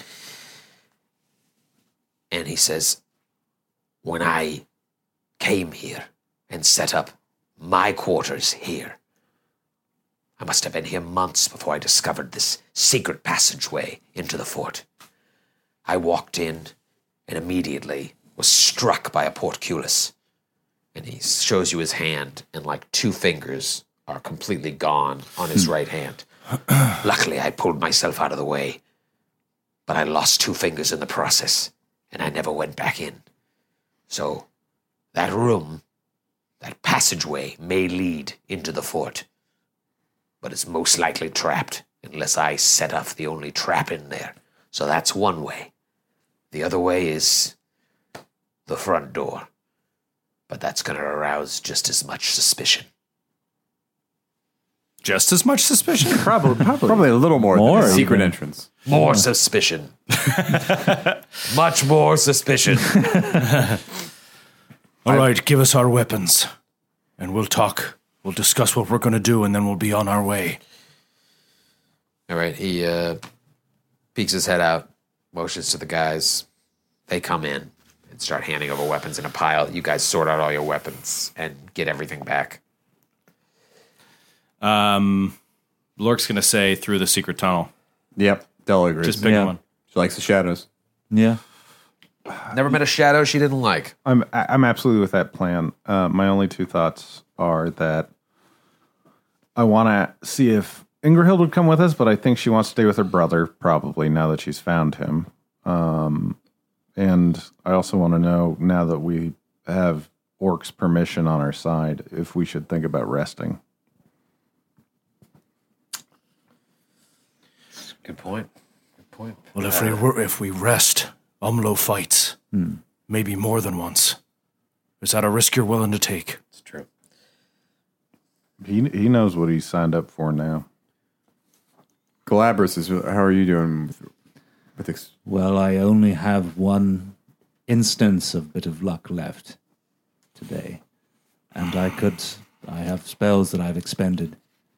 [SPEAKER 3] And he says, when I came here and set up my quarters here, I must have been here months before I discovered this secret passageway into the fort. I walked in and immediately was struck by a portcullis. And he shows you his hand, and like two fingers are completely gone on his right hand. Luckily, I pulled myself out of the way, but I lost two fingers in the process, and I never went back in. So that room, that passageway may lead into the fort, but it's most likely trapped unless I set off the only trap in there. So that's one way. The other way is the front door, but that's going to arouse just as much suspicion.
[SPEAKER 2] Just as much suspicion?
[SPEAKER 4] Probably, probably.
[SPEAKER 7] Probably a little more,
[SPEAKER 6] More
[SPEAKER 7] than a secret
[SPEAKER 6] even.
[SPEAKER 7] entrance.
[SPEAKER 3] More suspicion. Much more suspicion.
[SPEAKER 2] All right, give us our weapons, and we'll talk. We'll discuss what we're going to do, and then we'll be on our way.
[SPEAKER 3] All right, he uh, peeks his head out, motions to the guys. They come in and start handing over weapons in a pile. You guys sort out all your weapons and get everything back.
[SPEAKER 2] Um, Lork's going to say through the secret tunnel.
[SPEAKER 7] Yep, Della agrees.
[SPEAKER 2] Just pick
[SPEAKER 6] Yeah.
[SPEAKER 2] one.
[SPEAKER 7] She likes the shadows.
[SPEAKER 6] Yeah.
[SPEAKER 3] Never met a shadow she didn't like.
[SPEAKER 4] I'm I'm absolutely with that plan. Uh, my only two thoughts are that I want to see if Ingrahild would come with us, but I think she wants to stay with her brother, probably, now that she's found him. Um, and I also want to know, now that we have Orc's permission on our side, if we should think about resting.
[SPEAKER 3] Good point. Good point.
[SPEAKER 2] Well, if we were, if we rest, Umlo fights. Maybe more than once. Is that a risk you're willing to take?
[SPEAKER 3] It's true.
[SPEAKER 4] He he knows what he's signed up for now.
[SPEAKER 7] Galabras is. How are you doing with, with ex-
[SPEAKER 6] Well, I only have one instance of bit of luck left today. And I could... I have spells that I've expended.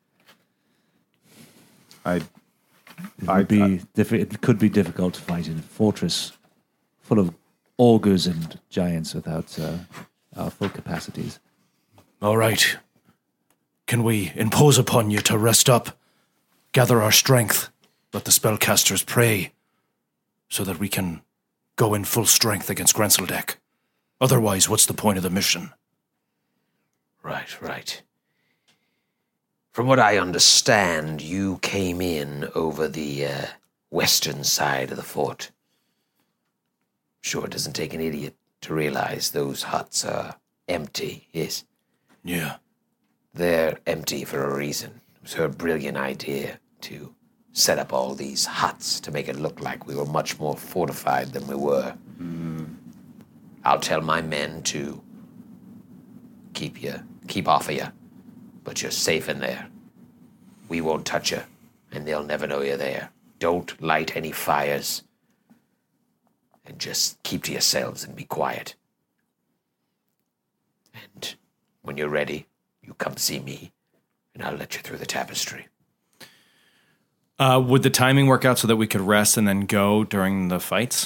[SPEAKER 4] I
[SPEAKER 6] It
[SPEAKER 4] I-
[SPEAKER 6] would be diffi- it could be difficult to fight in a fortress full of augurs and giants without uh, our full capacities.
[SPEAKER 2] All right. Can we impose upon you to rest up, gather our strength, let the spellcasters pray, so that we can go in full strength against Grenseldek. Otherwise, what's the point of the mission?
[SPEAKER 3] Right, right. From what I understand, you came in over the uh, western side of the fort. Sure, it doesn't take an idiot to realize those huts are empty, yes?
[SPEAKER 2] Yeah.
[SPEAKER 3] They're empty for a reason. It was her brilliant idea to set up all these huts to make it look like we were much more fortified than we were. Mm. I'll tell my men to keep you, keep off of you, but you're safe in there. We won't touch you, and they'll never know you're there. Don't light any fires, and just keep to yourselves and be quiet. And when you're ready, you come see me, and I'll let you through the tapestry.
[SPEAKER 2] Uh, would the timing work out so that we could rest and then go during the fights?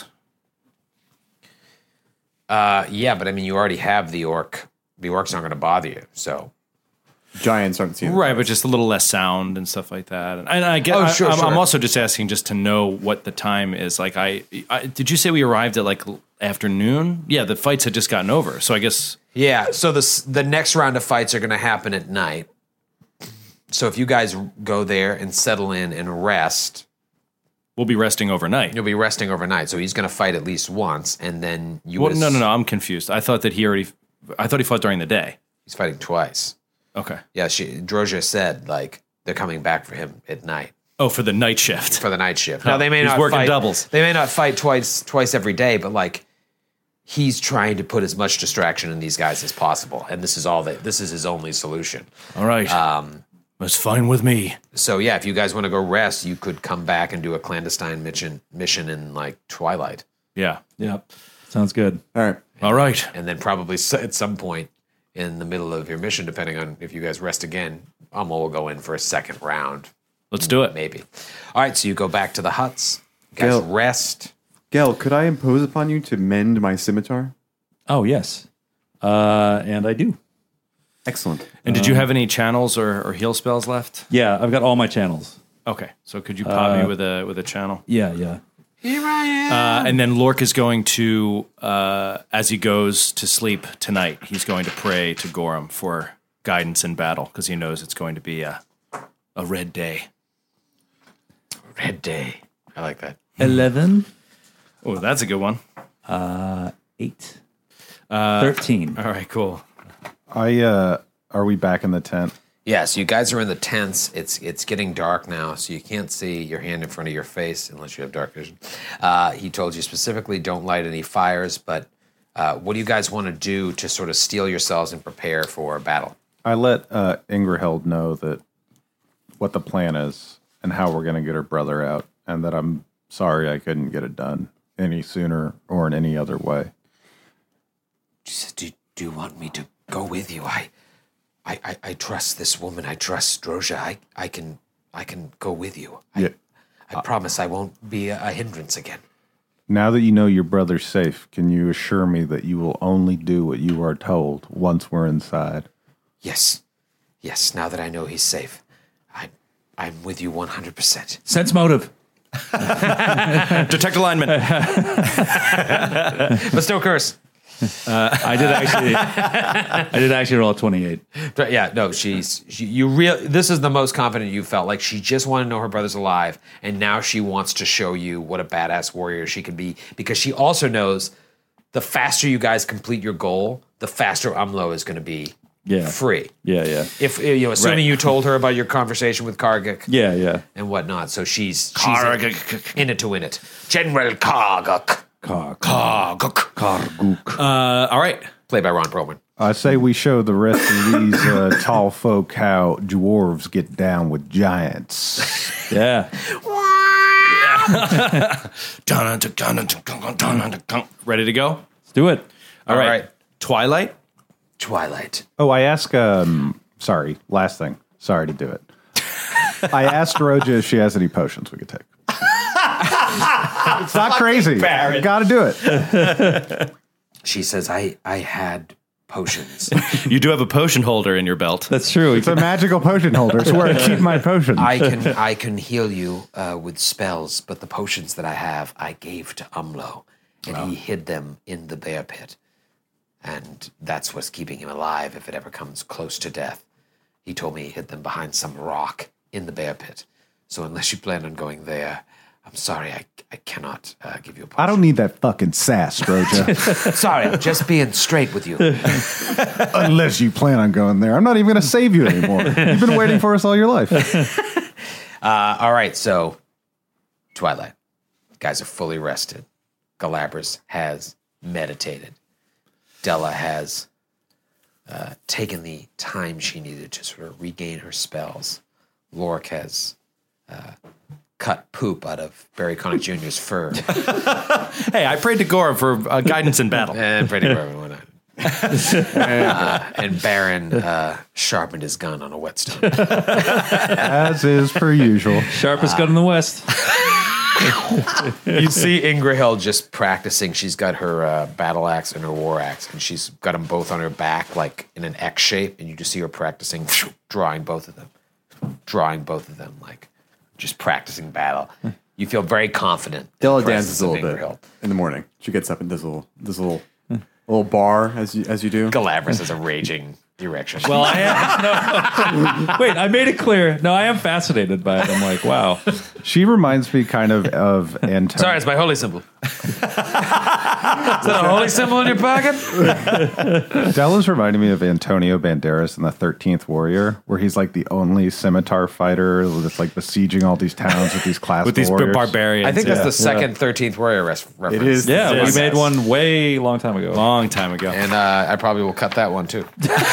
[SPEAKER 3] Uh, yeah, but I mean, you already have the orc. The orc's not going to bother you, so.
[SPEAKER 7] Giants aren't seeing
[SPEAKER 2] Right, but just a little less sound and stuff like that. And, and I get,
[SPEAKER 3] Oh, sure,
[SPEAKER 2] I, I'm,
[SPEAKER 3] sure.
[SPEAKER 2] I'm also just asking just to know what the time is. Like, I, I did you say we arrived at like afternoon? Yeah, the fights had just gotten over, so I guess.
[SPEAKER 3] Yeah, so the the next round of fights are going to happen at night. So if you guys go there and settle in and rest,
[SPEAKER 2] We'll be resting overnight.
[SPEAKER 3] you'll be resting overnight. So he's going to fight at least once, and then you.
[SPEAKER 2] Well,
[SPEAKER 3] as-
[SPEAKER 2] no, no, no. I'm confused. I thought that he already. I thought he fought during the day.
[SPEAKER 3] He's fighting twice.
[SPEAKER 2] Okay.
[SPEAKER 3] Yeah, she Droja said like they're coming back for him at night
[SPEAKER 2] Oh, for the night shift.
[SPEAKER 3] for the night shift. Now they may
[SPEAKER 2] he's
[SPEAKER 3] not
[SPEAKER 2] working
[SPEAKER 3] fight,
[SPEAKER 2] doubles.
[SPEAKER 3] They may not fight twice twice every day, but like he's trying to put as much distraction in these guys as possible, and this is all that. This is his only solution.
[SPEAKER 2] All right. Um, That's fine with me.
[SPEAKER 3] So yeah, if you guys want to go rest, you could come back and do a clandestine mission mission in like twilight,
[SPEAKER 2] Yeah.
[SPEAKER 6] Yep. Sounds good.
[SPEAKER 7] All right.
[SPEAKER 2] All right.
[SPEAKER 3] and then probably s- at some point in the middle of your mission, depending on if you guys rest again, Amo will go in for a second round,
[SPEAKER 2] Let's do it.
[SPEAKER 3] maybe. All right, so you go back to the huts, you guys
[SPEAKER 7] Gil.
[SPEAKER 3] rest.
[SPEAKER 7] Gel, could I impose upon you to mend my scimitar?
[SPEAKER 6] Oh, yes. Uh, and I do.
[SPEAKER 7] Excellent.
[SPEAKER 2] And did you have any channels or, or heal spells left?
[SPEAKER 6] Yeah, I've got all my channels.
[SPEAKER 2] Okay. So could you pop me with a with a channel?
[SPEAKER 6] Yeah, yeah.
[SPEAKER 2] Uh, and then Lork is going to, uh, as he goes to sleep tonight, he's going to pray to Gorham for guidance in battle because he knows it's going to be a a red day.
[SPEAKER 3] Red day. I like that.
[SPEAKER 6] eleven,
[SPEAKER 2] Oh, that's a good one.
[SPEAKER 6] eight, thirteen.
[SPEAKER 2] All right, cool.
[SPEAKER 4] I uh are we back in the tent?
[SPEAKER 3] Yeah, so you guys are in the tents. It's it's getting dark now, so you can't see your hand in front of your face unless you have dark vision. Uh, he told you specifically don't light any fires, but uh, what do you guys want to do to sort of steel yourselves and prepare for battle?
[SPEAKER 4] I let uh Ingraheld know that what the plan is and how we're gonna get her brother out, and that I'm sorry I couldn't get it done any sooner or in any other way.
[SPEAKER 3] She said, do, do you want me to go with you? I, I, I, I trust this woman. I trust Droja. I, I can I can go with you. I,
[SPEAKER 4] Yeah.
[SPEAKER 3] I promise I won't be a, a hindrance again.
[SPEAKER 4] Now that you know your brother's safe, can you assure me that you will only do what you are told once we're inside?
[SPEAKER 3] Yes. Yes, now that I know he's safe, I, I'm with you one hundred percent.
[SPEAKER 6] Sense motive.
[SPEAKER 2] Detect alignment.
[SPEAKER 3] But still curse.
[SPEAKER 6] I did actually. I did actually roll a twenty-eight.
[SPEAKER 3] But yeah, no, she's she, you real. This is the most confident you felt. Like she just wanted to know her brother's alive, and now she wants to show you what a badass warrior she can be. Because she also knows the faster you guys complete your goal, the faster Umlo is going to be
[SPEAKER 6] Yeah.
[SPEAKER 3] free.
[SPEAKER 6] Yeah, yeah,
[SPEAKER 3] If you know, assuming
[SPEAKER 2] Right.
[SPEAKER 3] you told her about your conversation with Karguk
[SPEAKER 6] yeah, yeah.
[SPEAKER 3] and whatnot, so she's, she's in, in it to win it. General Karguk,
[SPEAKER 6] Car,
[SPEAKER 2] Karguk.
[SPEAKER 6] Karguk.
[SPEAKER 2] Uh, all right.
[SPEAKER 3] played by Ron Perlman.
[SPEAKER 4] I say we show the rest of these uh, tall folk how dwarves get down with giants.
[SPEAKER 6] Yeah.
[SPEAKER 2] Ready to go?
[SPEAKER 6] Let's do it.
[SPEAKER 2] All right.
[SPEAKER 3] right.
[SPEAKER 2] Twilight.
[SPEAKER 3] Twilight.
[SPEAKER 4] Oh, I ask. Um, sorry, last thing. Sorry to do it. I asked Roja if she has any potions we could take. It's not crazy. Got to do it.
[SPEAKER 3] She says, I, I had potions.
[SPEAKER 2] You do have a potion holder in your belt.
[SPEAKER 6] That's true.
[SPEAKER 4] It's a magical potion holder. It's where I keep my potions.
[SPEAKER 3] I can I can heal you uh, with spells, but the potions that I have, I gave to Umlo, and he hid them in the bear pit. And that's what's keeping him alive if it ever comes close to death. He told me he hid them behind some rock in the bear pit. So unless you plan on going there, I'm sorry, I, I cannot uh, give you a potion.
[SPEAKER 4] I don't need that fucking sass, Stroja.
[SPEAKER 3] Sorry, I'm just being straight with you.
[SPEAKER 4] Unless you plan on going there. I'm not even going to save you anymore. You've been waiting for us all your life.
[SPEAKER 3] Uh, all right, so Twilight. Guys are fully rested. Galabras has meditated. Della has uh, taken the time she needed to sort of regain her spells. Lork has uh, cut poop out of Barry Connick Junior's fur.
[SPEAKER 2] Hey, I prayed to Gorum for uh, guidance in battle.
[SPEAKER 3] And pretty well, why not? uh, and Baron uh, sharpened his gun on a whetstone.
[SPEAKER 4] As is per usual.
[SPEAKER 6] Sharpest gun in the West.
[SPEAKER 3] You see Ingrahill just practicing. She's got her uh, battle axe and her war axe, and she's got them both on her back, like in an X shape. And you just see her practicing, drawing both of them, drawing both of them, like just practicing battle. You feel very confident.
[SPEAKER 7] Della
[SPEAKER 3] in the
[SPEAKER 7] dances
[SPEAKER 3] presence
[SPEAKER 7] a
[SPEAKER 3] of
[SPEAKER 7] little
[SPEAKER 3] Ingrahill.
[SPEAKER 7] bit in the morning. She gets up and does a little, does a little, a little bar as you as you do.
[SPEAKER 3] Galabras has a raging erection.
[SPEAKER 6] Well, I am. No. Wait, I made it clear. No, I am fascinated by it. I'm like, wow.
[SPEAKER 4] She reminds me kind of of Antonio.
[SPEAKER 3] Sorry, it's my holy symbol. Is that a holy symbol in your pocket?
[SPEAKER 4] Della's reminding me of Antonio Banderas in The thirteenth Warrior, where he's like the only scimitar fighter that's like besieging all these towns with these classical
[SPEAKER 2] With these
[SPEAKER 4] warriors.
[SPEAKER 2] barbarians.
[SPEAKER 3] I think
[SPEAKER 2] yeah.
[SPEAKER 3] that's the second thirteenth Warrior res- reference.
[SPEAKER 7] It is.
[SPEAKER 6] Yeah,
[SPEAKER 2] Yes.
[SPEAKER 6] we made one way long time ago.
[SPEAKER 2] Long time ago.
[SPEAKER 3] And uh, I probably will cut that one too.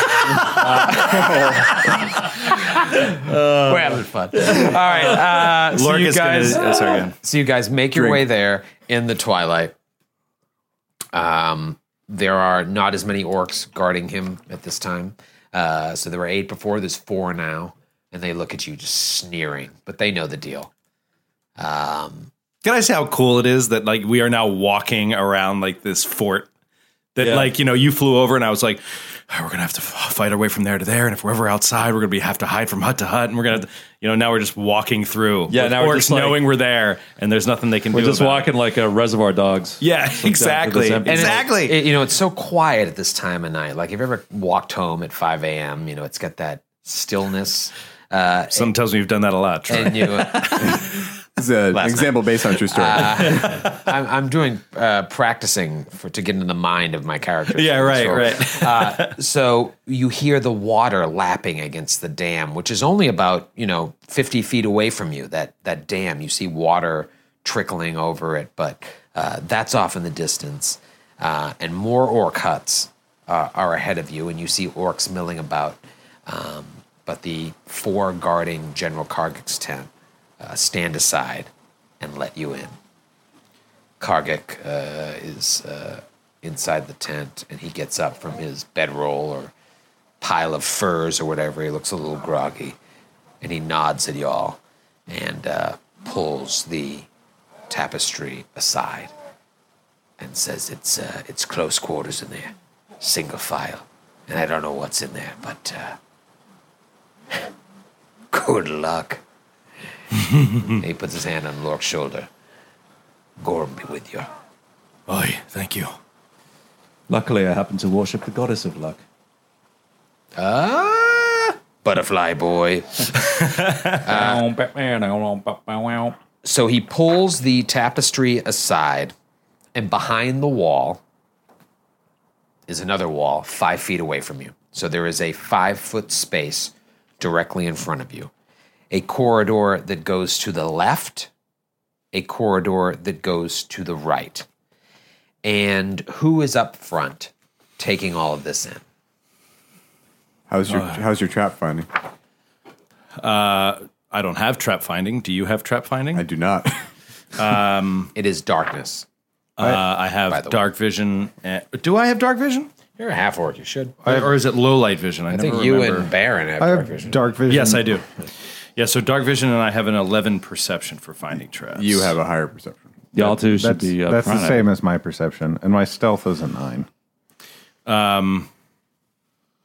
[SPEAKER 3] We're having fun. All right. Uh, so
[SPEAKER 2] Lork
[SPEAKER 3] you
[SPEAKER 2] is
[SPEAKER 3] guys,
[SPEAKER 2] gonna- uh, sorry, go ahead.
[SPEAKER 3] so you guys make your
[SPEAKER 7] Drink.
[SPEAKER 3] way there in the twilight. Um, there are not as many orcs guarding him at this time. Uh, so there were eight before. There's four now, and they look at you just sneering, but they know the deal. Um,
[SPEAKER 2] Can I say how cool it is that like we are now walking around like this fort that
[SPEAKER 6] Yeah.
[SPEAKER 2] like, you know, you flew over and I was like, oh, we're going to have to f- fight our way from there to there. And if we're ever outside, we're going to be have to hide from hut to hut. And we're going to, you know, now we're just walking through.
[SPEAKER 6] Yeah,
[SPEAKER 2] with
[SPEAKER 6] now we're
[SPEAKER 2] orcs
[SPEAKER 6] just like-
[SPEAKER 2] knowing we're there and there's nothing they can
[SPEAKER 6] We're
[SPEAKER 2] do.
[SPEAKER 6] just
[SPEAKER 2] about
[SPEAKER 6] walking like a Reservoir Dogs.
[SPEAKER 2] It. Yeah, exactly.
[SPEAKER 6] empty-
[SPEAKER 3] And
[SPEAKER 2] Exactly.
[SPEAKER 3] It, you know, it's so quiet at this time of night. Like, if you ever walked home at five a.m., you know, it's got that stillness. Uh,
[SPEAKER 2] Someone tells me you've done that a lot. Troy.
[SPEAKER 3] and you,
[SPEAKER 7] This is an
[SPEAKER 3] Last
[SPEAKER 7] example based on a true story.
[SPEAKER 3] I'm, I'm doing uh, practicing for to get into the mind of my characters.
[SPEAKER 2] Yeah, right,
[SPEAKER 3] so,
[SPEAKER 2] right.
[SPEAKER 3] uh, so you hear the water lapping against the dam, which is only about you know fifty feet away from you. That that dam, you see water trickling over it, but uh, that's off in the distance, uh, and more orc huts uh, are ahead of you, and you see orcs milling about. Um, but the four guarding General Kargik's tent uh, stand aside and let you in. Kargik uh, is uh, inside the tent, and he gets up from his bedroll or pile of furs or whatever. He looks a little groggy, and he nods at y'all and uh, pulls the tapestry aside and says, "It's uh, it's close quarters in there, single file, and I don't know what's in there, but uh, good luck." And he puts his hand on Lork's shoulder. Gorm be with you.
[SPEAKER 2] Oy, thank you.
[SPEAKER 6] Luckily, I happen to worship the goddess of luck.
[SPEAKER 3] Ah, butterfly boy. So he pulls the tapestry aside, and behind the wall is another wall five feet away from you. So there is a five foot space directly in front of you. A corridor that goes to the left, a corridor that goes to the right. And who is up front taking all of this in?
[SPEAKER 7] How's your How's your trap finding?
[SPEAKER 2] I don't have trap finding. Do you have trap finding?
[SPEAKER 7] I do not.
[SPEAKER 3] It is darkness.
[SPEAKER 2] Uh, I
[SPEAKER 3] By
[SPEAKER 2] have
[SPEAKER 3] the way.
[SPEAKER 2] dark vision. And, do I have dark vision?
[SPEAKER 3] You're a half orc, you should.
[SPEAKER 2] or is it low light vision? I,
[SPEAKER 3] I
[SPEAKER 2] never
[SPEAKER 3] think you
[SPEAKER 2] remember.
[SPEAKER 3] and Baron have
[SPEAKER 4] I
[SPEAKER 3] dark
[SPEAKER 4] have
[SPEAKER 3] vision.
[SPEAKER 4] dark vision.
[SPEAKER 2] Yes, I do. Yeah, so dark vision, and I have an eleven perception for finding traps.
[SPEAKER 7] You have a higher perception.
[SPEAKER 6] Y'all two should
[SPEAKER 4] That's,
[SPEAKER 6] be up
[SPEAKER 4] that's the
[SPEAKER 6] front.
[SPEAKER 4] same as my perception, and my stealth is a nine.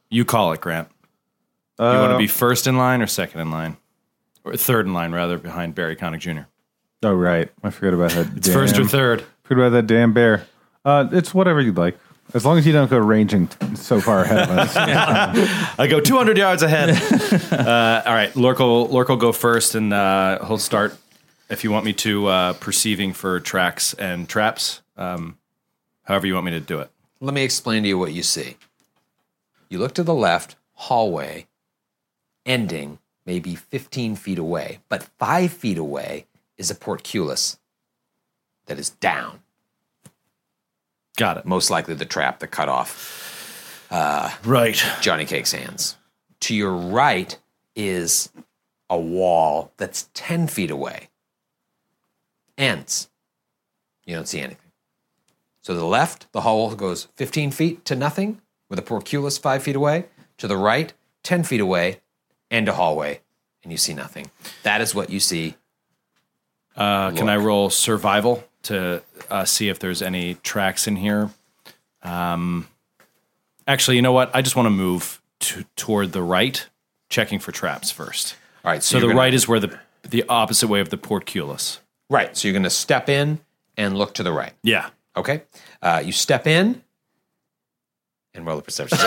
[SPEAKER 2] You call it, Grant. You
[SPEAKER 4] Uh,
[SPEAKER 2] want to be first in line or second in line? Or third in line, rather, behind Barry Connick Junior
[SPEAKER 4] Oh, right. I forgot about that.
[SPEAKER 2] It's first or third.
[SPEAKER 4] Forgot about that damn bear. Uh, it's whatever you'd like. As long as you don't go ranging so far ahead of us.
[SPEAKER 2] I go two hundred yards ahead. uh, all right, Lork will, Lork will go first, and uh, he'll start, if you want me to, uh, perceiving for tracks and traps. Um, however you want me to do it.
[SPEAKER 3] Let me explain to you what you see. You look to the left, hallway, ending maybe fifteen feet away, but five feet away is a portcullis that is down.
[SPEAKER 2] Got it.
[SPEAKER 3] Most likely the trap that cut off
[SPEAKER 2] Right.
[SPEAKER 3] Johnny Cake's hands. To your right is a wall that's ten feet away. Ends. You don't see anything. So to the left, the hall goes fifteen feet to nothing, with a portcullis five feet away. To the right, ten feet away, and a hallway, and you see nothing. That is what you see.
[SPEAKER 2] Uh, can I roll survival to uh, see if there's any tracks in here? Um, actually, you know what? I just want to move to, toward the right, checking for traps first.
[SPEAKER 3] All right, so,
[SPEAKER 2] So
[SPEAKER 3] you're
[SPEAKER 2] the
[SPEAKER 3] gonna-
[SPEAKER 2] right is where the the opposite way of the portcullis.
[SPEAKER 3] Right, so you're going to step in and look to the right.
[SPEAKER 2] Yeah.
[SPEAKER 3] Okay? Uh, you step in and roll a perception.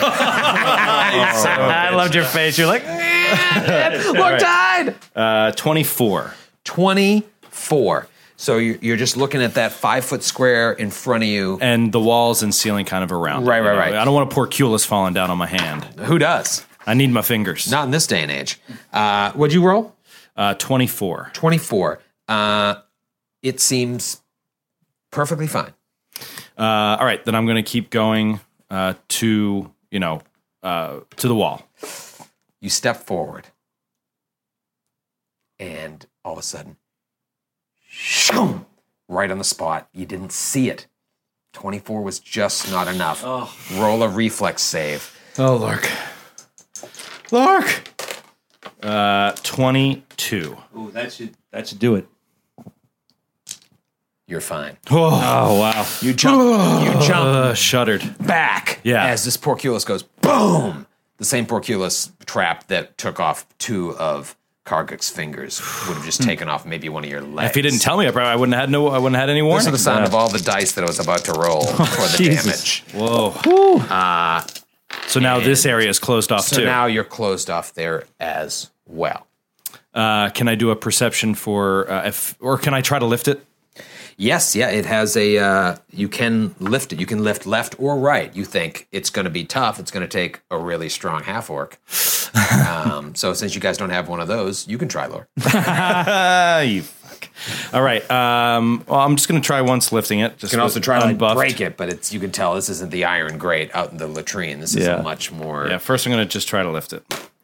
[SPEAKER 3] I loved your face. You're like, look, died.
[SPEAKER 2] Uh, twenty-four.
[SPEAKER 3] twenty-four. So you're, you're just looking at that five foot square in front of you.
[SPEAKER 2] And the walls and ceiling kind of around. it,
[SPEAKER 3] Right,
[SPEAKER 2] you
[SPEAKER 3] right,
[SPEAKER 2] know?
[SPEAKER 3] right.
[SPEAKER 2] I don't want a portcullis falling down on my hand.
[SPEAKER 3] Who does?
[SPEAKER 2] I need my fingers.
[SPEAKER 3] Not in this day and age. Uh, what'd you roll?
[SPEAKER 2] Uh, twenty-four.
[SPEAKER 3] twenty-four. Uh, it seems perfectly fine.
[SPEAKER 2] Uh, all right, then I'm going to keep going uh, to, you know, uh, to the wall.
[SPEAKER 3] You step forward, and all of a sudden, shoom, right on the spot. You didn't see it. twenty-four was just not enough. Roll a reflex save.
[SPEAKER 2] Oh, Lark. Lark! Uh, twenty-two.
[SPEAKER 6] Ooh, that should that should do it.
[SPEAKER 3] You're fine.
[SPEAKER 6] Oh wow.
[SPEAKER 3] You jump. You jump
[SPEAKER 2] Uh, shuddered.
[SPEAKER 3] back
[SPEAKER 2] Yeah.
[SPEAKER 3] as this portcullis goes boom. The same portcullis trap that took off two of Karguk's fingers would have just taken off maybe one of your legs.
[SPEAKER 2] If he didn't tell me, I probably I wouldn't have had no. I wouldn't have had any warning.
[SPEAKER 3] Listen to the sound of all the dice that I was about to roll for the damage.
[SPEAKER 2] Whoa. so now this area is closed off
[SPEAKER 3] So
[SPEAKER 2] too.
[SPEAKER 3] now you're closed off there as well.
[SPEAKER 2] uh, can I do a perception for uh, if, or can I try to lift it?
[SPEAKER 3] Yes, yeah, it has a. Uh, you can lift it. You can lift left or right. You think it's going to be tough. It's going to take a really strong half orc. um, so since you guys don't have one of those, you can try, Lord.
[SPEAKER 2] Ah, you fuck. All right. Um, well, I'm just going to try once lifting it. Just
[SPEAKER 3] You can also try to like,
[SPEAKER 2] unbuffed.
[SPEAKER 3] break it, but it's you can tell this isn't the iron grate out in the latrine. This is
[SPEAKER 6] Yeah.
[SPEAKER 3] a much more.
[SPEAKER 2] Yeah. First, I'm going to just try to lift it.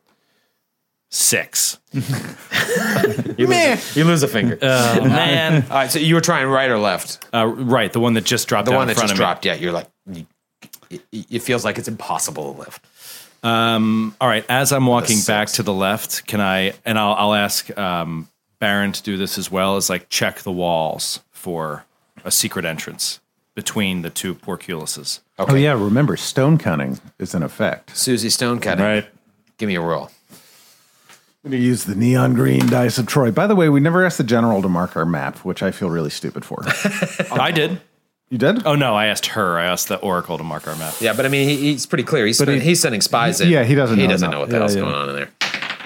[SPEAKER 2] Six.
[SPEAKER 3] You lose, you lose a finger.
[SPEAKER 2] Oh man.
[SPEAKER 3] All right, so you were trying right or left?
[SPEAKER 2] Uh, right. The one that just dropped
[SPEAKER 3] The
[SPEAKER 2] down
[SPEAKER 3] one
[SPEAKER 2] in
[SPEAKER 3] that
[SPEAKER 2] front
[SPEAKER 3] just
[SPEAKER 2] of me.
[SPEAKER 3] dropped. Yeah, you're like, you, it, it feels like it's impossible to lift.
[SPEAKER 2] Um, all right. As I'm walking
[SPEAKER 3] six.
[SPEAKER 2] back to the left, can I, and I'll, I'll ask um, Baron to do this as well, is like check the walls for a secret entrance between the two portcullises.
[SPEAKER 4] Oh, yeah. Remember, stone cutting is in effect.
[SPEAKER 3] Susie Stone cutting.
[SPEAKER 6] Right.
[SPEAKER 3] Give me a roll.
[SPEAKER 4] I'm going to use the neon green dice of Troy. By the way, we never asked the general to mark our map, which I feel really stupid for.
[SPEAKER 2] I did.
[SPEAKER 4] You did?
[SPEAKER 2] Oh, no. I asked her. I asked the Oracle to mark our map.
[SPEAKER 3] Yeah, but I mean, he, he's pretty clear. He's, spend,
[SPEAKER 4] he-
[SPEAKER 3] he's sending spies in.
[SPEAKER 4] yeah, he doesn't
[SPEAKER 3] He
[SPEAKER 4] know
[SPEAKER 3] doesn't
[SPEAKER 4] enough.
[SPEAKER 3] know what the
[SPEAKER 6] Yeah,
[SPEAKER 3] hell's
[SPEAKER 6] yeah.
[SPEAKER 3] going on in there.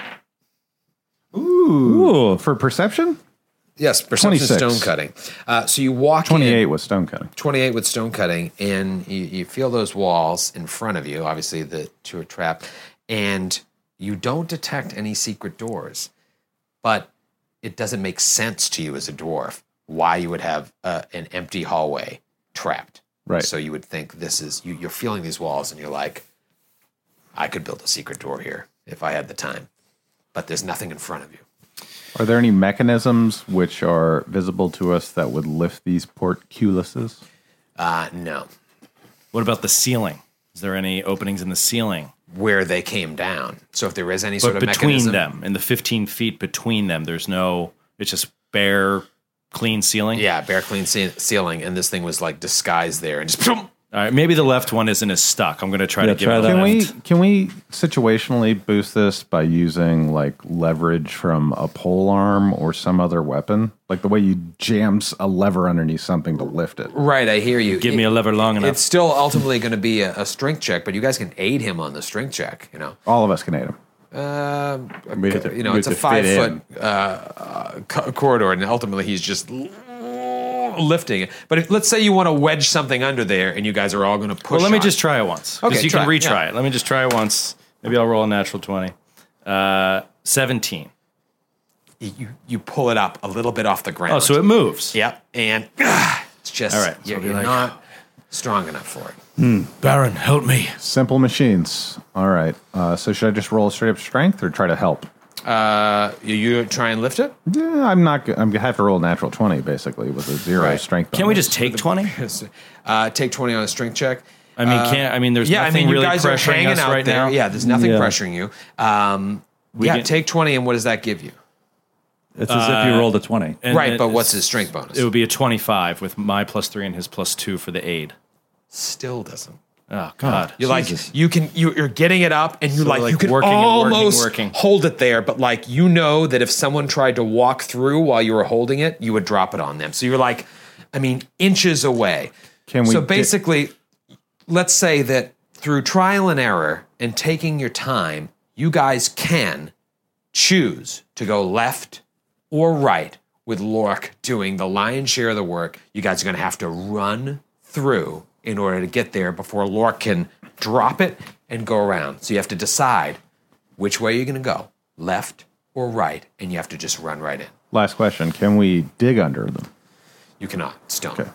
[SPEAKER 4] Ooh. For perception?
[SPEAKER 3] Yes, perception
[SPEAKER 4] twenty-six.
[SPEAKER 3] stone cutting. Uh, so you walk
[SPEAKER 4] twenty-eight
[SPEAKER 3] in.
[SPEAKER 4] was stone cutting.
[SPEAKER 3] twenty-eight with stone cutting, and you, you feel those walls in front of you, obviously the to a trap, and you don't detect any secret doors. But it doesn't make sense to you as a dwarf why you would have uh, an empty hallway trapped.
[SPEAKER 4] Right.
[SPEAKER 3] So you would think this is you, you're feeling these walls, and you're like, I could build a secret door here if I had the time, but there's nothing in front of you.
[SPEAKER 4] Are there any mechanisms which are visible to us that would lift these portcullises?
[SPEAKER 3] Uh, no,
[SPEAKER 2] What about the ceiling? Is there any openings in the ceiling?
[SPEAKER 3] where they came down. So if there is any sort
[SPEAKER 2] But
[SPEAKER 3] of
[SPEAKER 2] between
[SPEAKER 3] mechanism,
[SPEAKER 2] them, in the fifteen feet between them, there's no, it's just bare, clean ceiling?
[SPEAKER 3] yeah, bare clean ce- ceiling, and this thing was like disguised there, and just boom,
[SPEAKER 2] All right, maybe the left one isn't as stuck. I'm going to try
[SPEAKER 6] Yeah,
[SPEAKER 2] to give
[SPEAKER 6] try
[SPEAKER 2] it a
[SPEAKER 6] that.
[SPEAKER 4] Can we
[SPEAKER 2] lift.
[SPEAKER 4] can we situationally boost this by using like leverage from a pole arm or some other weapon? Like the way you jams a lever underneath something to lift it.
[SPEAKER 3] Right, I hear you.
[SPEAKER 2] Give
[SPEAKER 3] It-
[SPEAKER 2] me a lever long enough.
[SPEAKER 3] It's still ultimately going to be a, a strength check, but you guys can aid him on the strength check. You know,
[SPEAKER 4] All of us can aid him.
[SPEAKER 3] uh,
[SPEAKER 7] We have to-
[SPEAKER 3] you know,
[SPEAKER 7] we
[SPEAKER 3] it's a
[SPEAKER 7] have to fit
[SPEAKER 3] five
[SPEAKER 7] in.
[SPEAKER 3] foot uh, uh, co- corridor, and ultimately he's just lifting it. But if, let's say you want to wedge something under there, and you guys are all going to push.
[SPEAKER 2] Well, let me
[SPEAKER 3] on
[SPEAKER 2] just
[SPEAKER 3] it.
[SPEAKER 2] try it once. Because
[SPEAKER 3] Okay,
[SPEAKER 2] you
[SPEAKER 3] try
[SPEAKER 2] can
[SPEAKER 3] it,
[SPEAKER 2] retry
[SPEAKER 3] yeah.
[SPEAKER 2] it. Let me just try it once. Maybe I'll roll a natural twenty. Uh, seventeen.
[SPEAKER 3] You you pull it up a little bit off the ground.
[SPEAKER 2] Oh, so it moves.
[SPEAKER 3] Yep, and ah, it's just
[SPEAKER 2] All right, so
[SPEAKER 3] you're,
[SPEAKER 2] I'll be
[SPEAKER 3] you're
[SPEAKER 2] like-
[SPEAKER 3] not strong enough for it.
[SPEAKER 2] Baron, help me.
[SPEAKER 4] Simple machines. All right. Uh, so should I just roll straight up strength or try to help?
[SPEAKER 3] Uh, you, you try and lift it.
[SPEAKER 4] Yeah, I'm not. go- I'm gonna have to roll a natural twenty basically with a zero
[SPEAKER 3] Right.
[SPEAKER 4] strength.
[SPEAKER 2] Can't we
[SPEAKER 4] bonus.
[SPEAKER 2] just take twenty?
[SPEAKER 3] Uh, take twenty on a strength check.
[SPEAKER 2] I mean, can't. I mean, there's
[SPEAKER 3] Yeah, I
[SPEAKER 2] nothing
[SPEAKER 3] mean, you
[SPEAKER 2] really
[SPEAKER 3] guys are
[SPEAKER 2] pressuring
[SPEAKER 3] hanging
[SPEAKER 2] us
[SPEAKER 3] out
[SPEAKER 2] right
[SPEAKER 3] there.
[SPEAKER 2] now.
[SPEAKER 3] Yeah, there's nothing
[SPEAKER 6] Yeah.
[SPEAKER 3] pressuring you. Um, yeah,
[SPEAKER 2] get-
[SPEAKER 3] take twenty, and what does that give you?
[SPEAKER 6] It's as if you rolled a twenty.
[SPEAKER 2] And
[SPEAKER 3] right,
[SPEAKER 2] it-
[SPEAKER 3] but what's
[SPEAKER 2] it's-
[SPEAKER 3] his strength bonus?
[SPEAKER 2] It would be a twenty-five with my plus three and his plus two for the aid.
[SPEAKER 3] Still doesn't.
[SPEAKER 2] Oh God.
[SPEAKER 3] You're
[SPEAKER 6] Jesus.
[SPEAKER 3] like you can you, you're getting it up, and you're
[SPEAKER 2] So,
[SPEAKER 3] like,
[SPEAKER 2] like,
[SPEAKER 3] you can
[SPEAKER 2] working and working,
[SPEAKER 3] almost
[SPEAKER 2] working.
[SPEAKER 3] hold it there, but like you know that if someone tried to walk through while you were holding it, you would drop it on them. So you're like, I mean, inches away.
[SPEAKER 4] Can we
[SPEAKER 3] So
[SPEAKER 4] di-
[SPEAKER 3] basically, let's say that through trial and error and taking your time, you guys can choose to go left or right with Lork doing the lion's share of the work. You guys are going to have to run through in order to get there before Lork can drop it and go around. So you have to decide which way you're going to go, left or right, and you have to just run right in.
[SPEAKER 4] Last question. Can we dig under them?
[SPEAKER 3] You cannot. Stone.
[SPEAKER 4] Okay.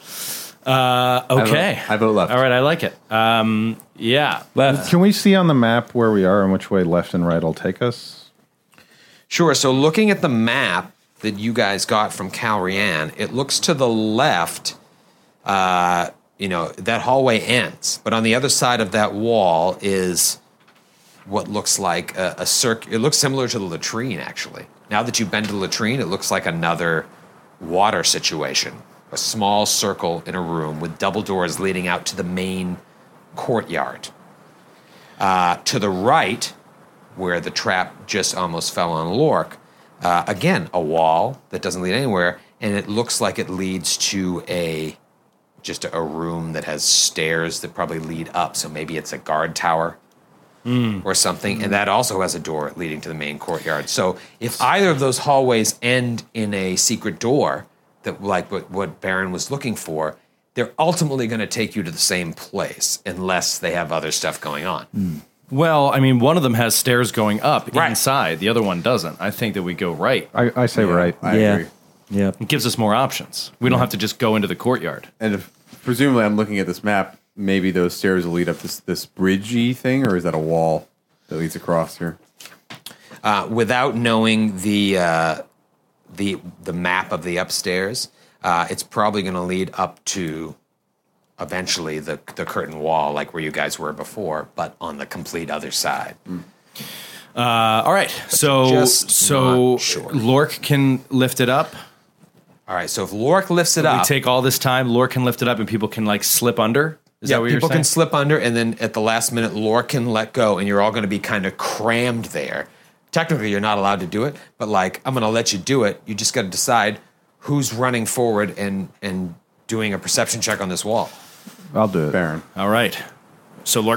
[SPEAKER 2] Uh, okay.
[SPEAKER 7] I vote left.
[SPEAKER 2] All right, I like it. Um, yeah.
[SPEAKER 6] Left.
[SPEAKER 4] Can we see on the map where we are and which way left and right will take us?
[SPEAKER 3] Sure. So looking at the map that you guys got from Calrian, it looks to the left. Uh, you know, that hallway ends, but on the other side of that wall is what looks like a, a circ. It looks similar to the latrine, actually. Now that you've been to the latrine, it looks like another water situation. A small circle in a room with double doors leading out to the main courtyard. Uh, to the right, where the trap just almost fell on Lork, uh, again, a wall that doesn't lead anywhere, and it looks like it leads to a just a, a room that has stairs that probably lead up. So maybe it's a guard tower or something, and that also has a door leading to the main courtyard. So if either of those hallways end in a secret door, that like what, what Baron was looking for, they're ultimately going to take you to the same place unless they have other stuff going on.
[SPEAKER 2] Well, I mean, one of them has stairs going up
[SPEAKER 3] Right.
[SPEAKER 2] inside. The other one doesn't. I think that we go right.
[SPEAKER 4] I, I say right.
[SPEAKER 7] I
[SPEAKER 6] yeah.
[SPEAKER 7] agree.
[SPEAKER 6] Yeah.
[SPEAKER 2] It gives us more options. We don't have to just go into the courtyard.
[SPEAKER 7] And if, presumably, I'm looking at this map. Maybe those stairs will lead up this this bridgey thing, or is that a wall that leads across here?
[SPEAKER 3] Uh, without knowing the uh, the the map of the upstairs, uh, it's probably going to lead up to eventually the the curtain wall, like where you guys were before, but on the complete other side.
[SPEAKER 2] Uh, all right. So,
[SPEAKER 3] just
[SPEAKER 2] so
[SPEAKER 3] not sure.
[SPEAKER 2] Lork can lift it up.
[SPEAKER 3] All right, so if Lork lifts it
[SPEAKER 2] We
[SPEAKER 3] up,
[SPEAKER 2] take all this time. Lork can lift it up, and people can like slip under. Is
[SPEAKER 3] yeah,
[SPEAKER 2] that what you're
[SPEAKER 3] people
[SPEAKER 2] saying?
[SPEAKER 3] can slip under, and then at the last minute, Lork can let go, and you're all going to be kind of crammed there. Technically, you're not allowed to do it, but like I'm going to let you do it. You just got to decide who's running forward and and doing a perception check on this wall.
[SPEAKER 4] I'll do it.
[SPEAKER 7] Baron.
[SPEAKER 2] All right. So Lork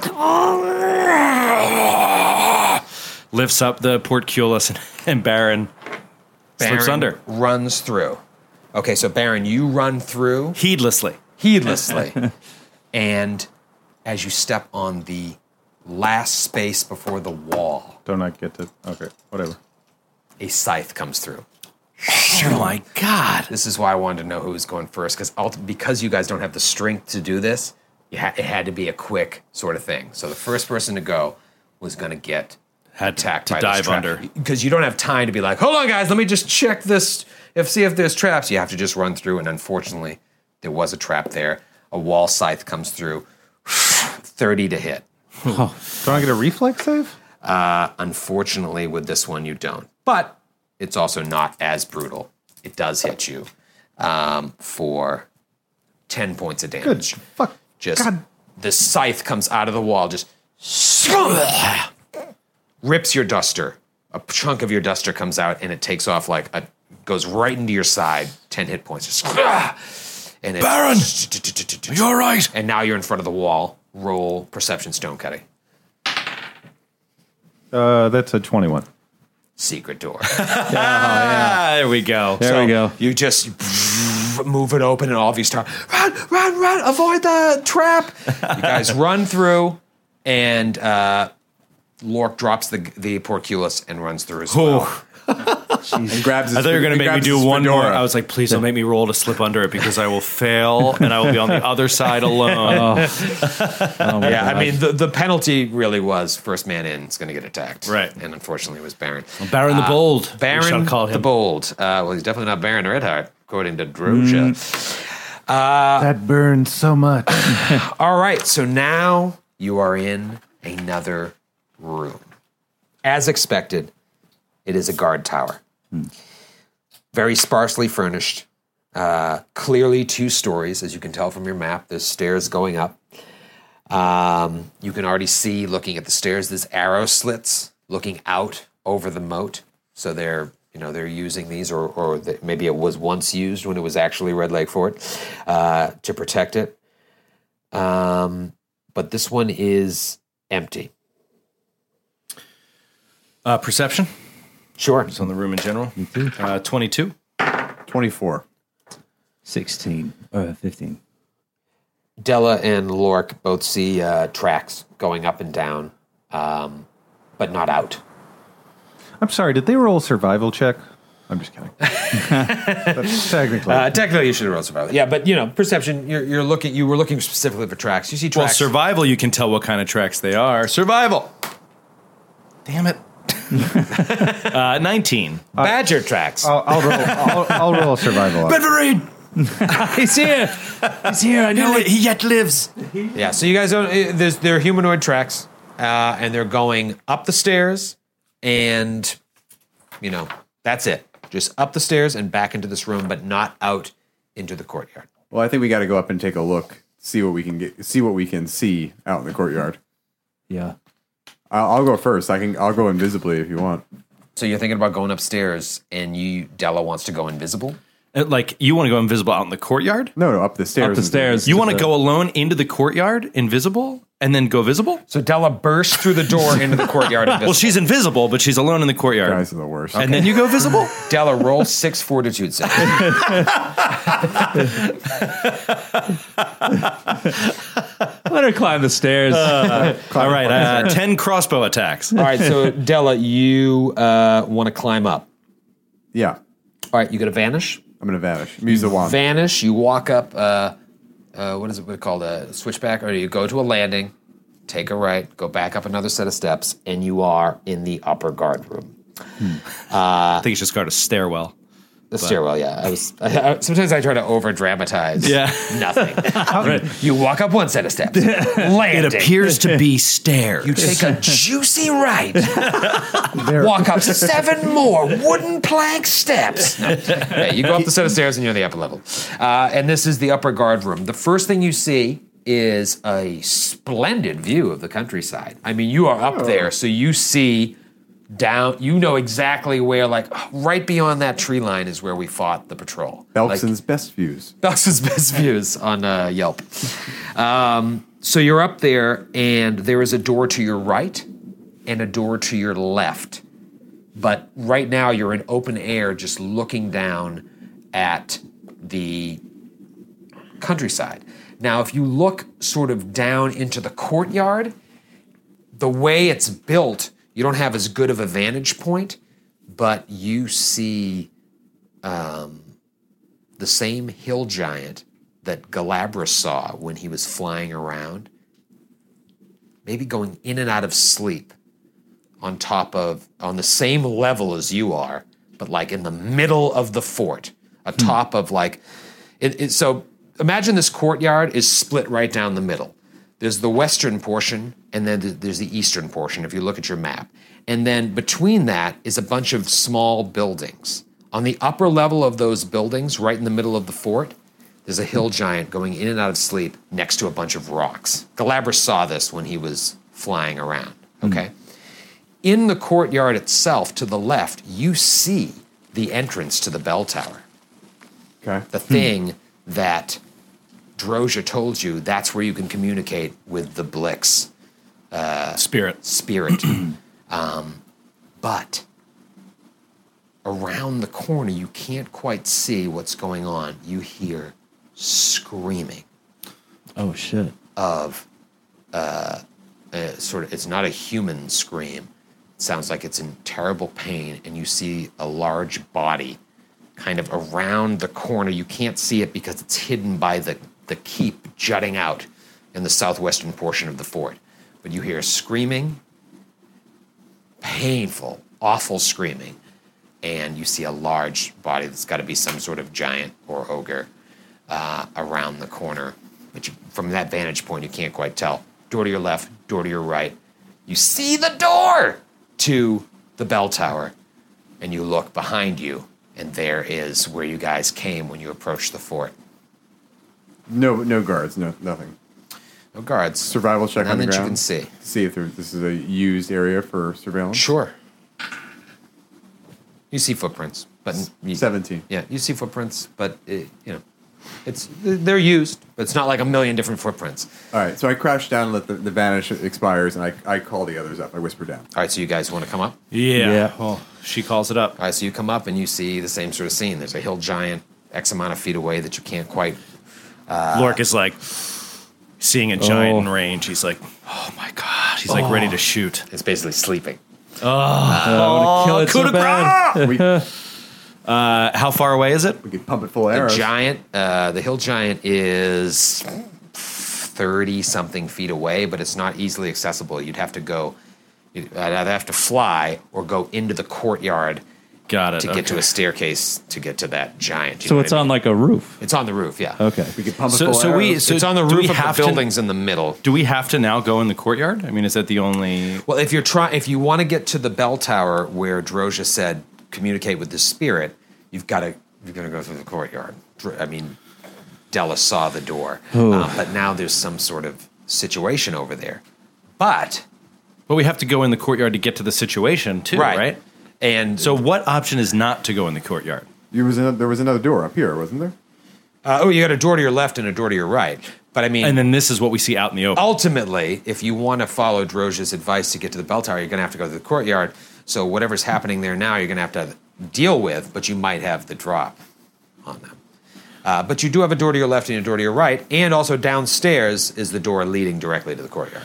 [SPEAKER 2] lifts up the portcullis, and, and Baron slips
[SPEAKER 3] Baron
[SPEAKER 2] under
[SPEAKER 3] runs through. Okay, so Baron, you run through
[SPEAKER 2] heedlessly.
[SPEAKER 3] heedlessly, and as you step on the last space before the wall,
[SPEAKER 4] Don't I get to? Okay, whatever.
[SPEAKER 3] a scythe comes through.
[SPEAKER 2] Oh my God!
[SPEAKER 3] This is why I wanted to know who was going first, because because you guys don't have the strength to do this, you ha- it had to be a quick sort of thing. So the first person to go was going to get
[SPEAKER 2] Had to,
[SPEAKER 3] attacked
[SPEAKER 2] to
[SPEAKER 3] by
[SPEAKER 2] dive
[SPEAKER 3] this trap.
[SPEAKER 2] under.
[SPEAKER 3] Because you don't have time to be like, hold on, guys, let me just check this, if see if there's traps. You have to just run through, and unfortunately, there was a trap there. A wall scythe comes through, thirty to hit.
[SPEAKER 4] Don't I get a reflex save?
[SPEAKER 3] Uh, unfortunately, with this one, you don't. But it's also not as brutal. It does hit you um, for ten points of
[SPEAKER 4] Good.
[SPEAKER 3] damage.
[SPEAKER 4] Fuck.
[SPEAKER 3] just the scythe comes out of the wall, just rips your duster. A chunk of your duster comes out, and it takes off like a goes right into your side. Ten hit points. Just, and it,
[SPEAKER 2] Baron! You all right?
[SPEAKER 3] And now you're in front of the wall. Roll perception, stone cutting.
[SPEAKER 4] Uh, that's a twenty-one.
[SPEAKER 3] Secret door.
[SPEAKER 2] Ah, there we go.
[SPEAKER 6] There we go.
[SPEAKER 3] You just move it open, and all of you start run, run, run, avoid the trap. You guys run through, and uh, Lork drops the the porculus and runs through as well.
[SPEAKER 7] And grabs his
[SPEAKER 2] I thought you were going to
[SPEAKER 7] he
[SPEAKER 2] make me
[SPEAKER 7] grabs
[SPEAKER 2] do
[SPEAKER 7] his
[SPEAKER 2] one more.
[SPEAKER 7] fedora.
[SPEAKER 2] I was like, please don't make me roll to slip under it because I will fail and I will be on the other side alone.
[SPEAKER 6] Oh my
[SPEAKER 3] Yeah, I
[SPEAKER 6] gosh.
[SPEAKER 3] mean, the, the penalty really was first man in is going to get attacked.
[SPEAKER 2] Right.
[SPEAKER 3] And unfortunately, it was Baron.
[SPEAKER 2] Baron the Bold. we
[SPEAKER 3] Baron
[SPEAKER 2] shall call him.
[SPEAKER 3] the Bold. Uh, well, he's definitely not Baron Redheart, according to Droja.
[SPEAKER 4] that burns so much.
[SPEAKER 3] All right, so now you are in another room. As expected, it is a guard tower. Very sparsely furnished. Uh, clearly two stories, as you can tell from your map. There's stairs going up. Um, you can already see, looking at the stairs, there's arrow slits looking out over the moat. So they're, you know, they're using these, or, or the, maybe it was once used when it was actually Red Lake Fort, uh, to protect it. Um, but this one is empty.
[SPEAKER 2] Uh, perception.
[SPEAKER 3] Sure.
[SPEAKER 2] It's on the room in general. Uh, twenty-two.
[SPEAKER 7] twenty-four.
[SPEAKER 8] sixteen. Uh, fifteen.
[SPEAKER 3] Della and Lork both see uh, tracks going up and down, um, but not out.
[SPEAKER 4] I'm sorry, did they roll a survival check? I'm just kidding. That's technically.
[SPEAKER 3] Uh, technically, you should have rolled survival. Yeah, but you know, perception. You're, you're looking. You were looking specifically for tracks. You see
[SPEAKER 2] Well,
[SPEAKER 3] tracks.
[SPEAKER 2] survival, you can tell what kind of tracks they are. Survival. Damn it. uh, nineteen.
[SPEAKER 3] badger tracks.
[SPEAKER 4] I'll, I'll roll. I'll, I'll roll a survival.
[SPEAKER 2] Bedford!
[SPEAKER 6] He's here. He's here. I know it.
[SPEAKER 2] He yet lives.
[SPEAKER 3] Yeah. So you guys don't. uh, There's they're humanoid tracks, uh, and they're going up the stairs, and you know that's it. Just up the stairs and back into this room, but not out into the courtyard.
[SPEAKER 7] Well, I think we got to go up and take a look, see what we can get, see what we can see out in the courtyard.
[SPEAKER 8] Yeah.
[SPEAKER 7] I'll, I'll go first. I can. I'll go invisibly if you want.
[SPEAKER 3] So you're thinking about going upstairs, and you Della wants to go invisible.
[SPEAKER 2] Uh, Like, you want to go invisible out in the courtyard?
[SPEAKER 7] No, no, up the stairs.
[SPEAKER 6] Up the stairs.
[SPEAKER 2] You want to go alone into the courtyard, invisible, and then go visible?
[SPEAKER 3] So Della bursts through the door into the courtyard. Invisible.
[SPEAKER 2] Well, she's invisible, but she's alone in the courtyard.
[SPEAKER 7] Guys are the worst.
[SPEAKER 2] And then you go visible?
[SPEAKER 3] Della, roll six fortitude saves.
[SPEAKER 6] Let her climb the stairs.
[SPEAKER 2] All right, uh, ten crossbow attacks.
[SPEAKER 3] All right, so Della, you uh, want to climb up.
[SPEAKER 7] Yeah,
[SPEAKER 3] All right, you got to vanish.
[SPEAKER 7] I'm gonna vanish. Use the wand.
[SPEAKER 3] Vanish. You walk up. Uh, uh, what is it called? A switchback, or you go to a landing, take a right, go back up another set of steps, and you are in the upper guard room.
[SPEAKER 2] I think it's just got a stairwell.
[SPEAKER 3] The stairwell, yeah. I was. I, I, sometimes I try to over dramatize.
[SPEAKER 2] Yeah.
[SPEAKER 3] Nothing. You walk up one set of steps. Landing.
[SPEAKER 2] It appears to be stairs.
[SPEAKER 3] You take a juicy right. Walk up seven more wooden plank steps. No. Yeah, you go up the set of stairs and you're on the upper level. Uh, and this is the upper guard room. The first thing you see is a splendid view of the countryside. I mean, you are up there, so you see down, you know exactly where, like, right beyond that tree line is where we fought the patrol.
[SPEAKER 7] Belkson's best views.
[SPEAKER 3] Belkson's best views on uh, Yelp. Um, so you're up there, and there is a door to your right and a door to your left. But right now you're in open air, just looking down at the countryside. Now, if you look sort of down into the courtyard, the way it's built, you don't have as good of a vantage point, but you see um, the same hill giant that Galabras saw when he was flying around, maybe going in and out of sleep on top of, on the same level as you are, but like in the middle of the fort, atop of like, it, it, so imagine this courtyard is split right down the middle. There's the western portion, and then there's the eastern portion, if you look at your map. And then between that is a bunch of small buildings. On the upper level of those buildings, right in the middle of the fort, There's a hill giant going in and out of sleep next to a bunch of rocks. Galabras saw this when he was flying around, okay? In the courtyard itself, to the left, you see the entrance to the bell tower.
[SPEAKER 7] Okay.
[SPEAKER 3] The thing that Drozha told you, that's where you can communicate with the Blix
[SPEAKER 2] Spirit.
[SPEAKER 3] spirit. um, but around the corner, you can't quite see what's going on. You hear screaming
[SPEAKER 6] Oh shit.
[SPEAKER 3] of uh, uh, sort of, it's not a human scream. It sounds like it's in terrible pain, and you see a large body kind of around the corner. You can't see it because it's hidden by the, the keep jutting out in the southwestern portion of the fort. But you hear screaming, painful, awful screaming, and you see a large body that's got to be some sort of giant or ogre uh, around the corner. But you, from that vantage point, you can't quite tell. Door to your left, door to your right. You see the door to the bell tower, and you look behind you, and there is where you guys came when you approached the fort.
[SPEAKER 7] No, no guards, no nothing.
[SPEAKER 3] No guards.
[SPEAKER 7] Survival check
[SPEAKER 3] None
[SPEAKER 7] on the
[SPEAKER 3] that you
[SPEAKER 7] ground.
[SPEAKER 3] can see.
[SPEAKER 7] To see if there, this is a used area for surveillance.
[SPEAKER 3] Sure. You see footprints, but you,
[SPEAKER 7] Seventeen.
[SPEAKER 3] yeah, you see footprints, but it, you know, it's they're used, but it's not like a million different footprints.
[SPEAKER 7] All right, so I crash down, let the, the vanish expires, and I, I call the others up. I whisper down.
[SPEAKER 3] All right, so you guys want to come up?
[SPEAKER 2] Yeah.
[SPEAKER 6] Yeah.
[SPEAKER 2] Well, she calls it up.
[SPEAKER 3] All right, so you come up and you see the same sort of scene. There's a hill giant X amount of feet away that you can't quite.
[SPEAKER 2] Lork is like seeing a giant
[SPEAKER 6] Oh.
[SPEAKER 2] in range. He's like, oh my god. He's like ready to shoot.
[SPEAKER 3] It's basically sleeping.
[SPEAKER 6] I want to kill it so bad.
[SPEAKER 7] We,
[SPEAKER 2] Uh, how far away is it?
[SPEAKER 7] we could pump it full of
[SPEAKER 3] The
[SPEAKER 7] arrows.
[SPEAKER 3] giant, uh, the hill giant is thirty something feet away, but it's not easily accessible. You'd have to go. You'd either have to fly or go into the courtyard
[SPEAKER 2] Got it.
[SPEAKER 3] to get to
[SPEAKER 2] okay.
[SPEAKER 3] a staircase to get to that giant. You
[SPEAKER 6] So
[SPEAKER 3] know
[SPEAKER 6] it's
[SPEAKER 3] what I
[SPEAKER 6] on
[SPEAKER 3] mean?
[SPEAKER 6] like a roof.
[SPEAKER 3] It's on the roof, yeah.
[SPEAKER 6] Okay.
[SPEAKER 7] We could pump it
[SPEAKER 2] So,
[SPEAKER 7] full of
[SPEAKER 2] so we
[SPEAKER 7] arrows.
[SPEAKER 2] so
[SPEAKER 3] it's on the
[SPEAKER 2] do we
[SPEAKER 3] roof of the
[SPEAKER 2] have to-
[SPEAKER 3] buildings in the middle.
[SPEAKER 2] Do we have to now go in the courtyard? I mean, is that the only?
[SPEAKER 3] Well, if you're trying, if you want to get to the bell tower where Drozha said communicate with the spirit, you've got to you're going to go through the courtyard. Dr- I mean, Della saw the door, um, but now there's some sort of situation over there. But
[SPEAKER 2] But we have to go in the courtyard to get to the situation too, right?
[SPEAKER 3] And
[SPEAKER 2] So what option is not to go in the courtyard?
[SPEAKER 7] There was, another, there was another door up here, wasn't there?
[SPEAKER 3] uh, oh, you got a door to your left and a door to your right. But I mean,
[SPEAKER 2] And then this is what we see out in the open.
[SPEAKER 3] ultimately, if you want to follow Drozha's advice to get to the bell tower, you're going to have to go to the courtyard. So whatever's happening there now, you're going to have to deal with, but you might have the drop on them. Uh, but you do have a door to your left and a door to your right, and also downstairs is the door leading directly to the courtyard.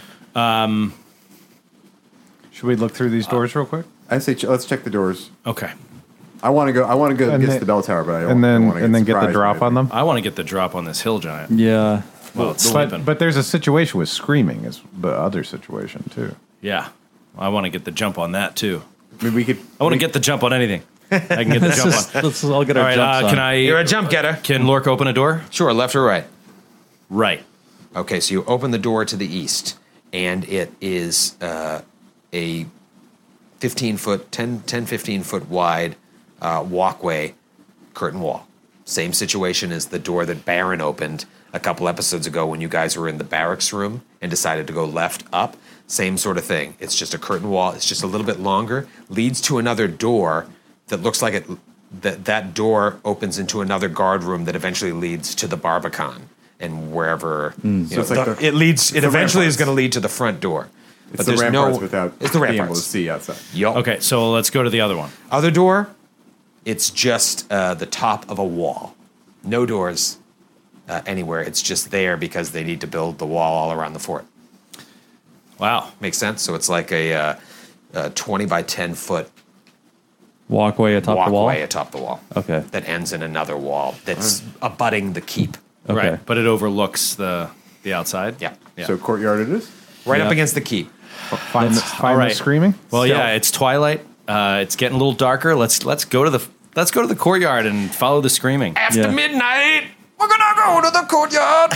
[SPEAKER 4] Should we look through these doors real quick?
[SPEAKER 7] I say ch- let's check the doors.
[SPEAKER 2] Okay.
[SPEAKER 7] I want to go. I want to go
[SPEAKER 4] And
[SPEAKER 7] get
[SPEAKER 4] then-
[SPEAKER 7] to the bell tower, but I don't.
[SPEAKER 4] And
[SPEAKER 7] don't
[SPEAKER 4] then
[SPEAKER 7] wanna
[SPEAKER 4] and then get the
[SPEAKER 7] surprised
[SPEAKER 4] drop
[SPEAKER 7] by
[SPEAKER 4] on them.
[SPEAKER 2] I want to get the drop on this hill giant
[SPEAKER 6] Yeah.
[SPEAKER 2] while it's
[SPEAKER 4] But
[SPEAKER 2] sleeping.
[SPEAKER 4] but there's a situation with screaming is the other situation too.
[SPEAKER 2] yeah. I want to get the jump on that too.
[SPEAKER 7] I mean, we could.
[SPEAKER 2] I want to get the jump on anything. I can get the jump on.
[SPEAKER 6] Let's all get
[SPEAKER 2] All
[SPEAKER 6] our
[SPEAKER 2] right.
[SPEAKER 6] jumps
[SPEAKER 2] Uh,
[SPEAKER 6] on.
[SPEAKER 2] can I?
[SPEAKER 3] You're a jump getter.
[SPEAKER 2] Can Lork open a door?
[SPEAKER 3] Sure, left or right?
[SPEAKER 2] Right.
[SPEAKER 3] Okay, so you open the door to the east, and it is uh, a fifteen foot, ten, ten, fifteen foot wide uh, walkway, curtain wall. Same situation as the door that Baron opened a couple episodes ago when you guys were in the barracks room and decided to go left up. Same sort of thing. It's just a curtain wall. It's just a little bit longer. Leads to another door that looks like it. That that door opens into another guard room that eventually leads to the Barbican and wherever. You know,
[SPEAKER 7] it's like
[SPEAKER 3] the-
[SPEAKER 7] the-
[SPEAKER 3] it leads. It
[SPEAKER 7] the
[SPEAKER 3] eventually is
[SPEAKER 7] ramparts.
[SPEAKER 3] going to lead to the front door.
[SPEAKER 7] It's
[SPEAKER 3] But
[SPEAKER 7] the
[SPEAKER 3] there's
[SPEAKER 7] ramparts
[SPEAKER 3] no.
[SPEAKER 7] without
[SPEAKER 3] It's the
[SPEAKER 7] being able to
[SPEAKER 3] ramparts.
[SPEAKER 7] see outside.
[SPEAKER 3] Yup.
[SPEAKER 2] Okay. So let's go to the other one.
[SPEAKER 3] Other door, it's just uh, the top of a wall. No doors uh, anywhere. It's just there because they need to build the wall all around the fort.
[SPEAKER 2] Wow.
[SPEAKER 3] Makes sense? So it's like a, uh, a twenty by ten foot
[SPEAKER 6] Walkway atop the wall.
[SPEAKER 3] walkway atop the wall
[SPEAKER 6] Okay.
[SPEAKER 3] that ends in another wall that's abutting the keep.
[SPEAKER 6] Okay.
[SPEAKER 2] Right. But it overlooks the the outside.
[SPEAKER 3] Yeah.
[SPEAKER 2] Yeah.
[SPEAKER 7] So courtyard it is.
[SPEAKER 3] Right
[SPEAKER 6] Yeah.
[SPEAKER 3] up against the keep.
[SPEAKER 4] Find, the, find
[SPEAKER 2] right.
[SPEAKER 4] the screaming.
[SPEAKER 2] Well,
[SPEAKER 3] Stealth.
[SPEAKER 2] yeah. It's twilight. Uh, it's getting a little darker. Let's let's go to the let's go to the courtyard and follow the screaming.
[SPEAKER 3] After
[SPEAKER 6] Yeah.
[SPEAKER 3] midnight, we're gonna go to the courtyard.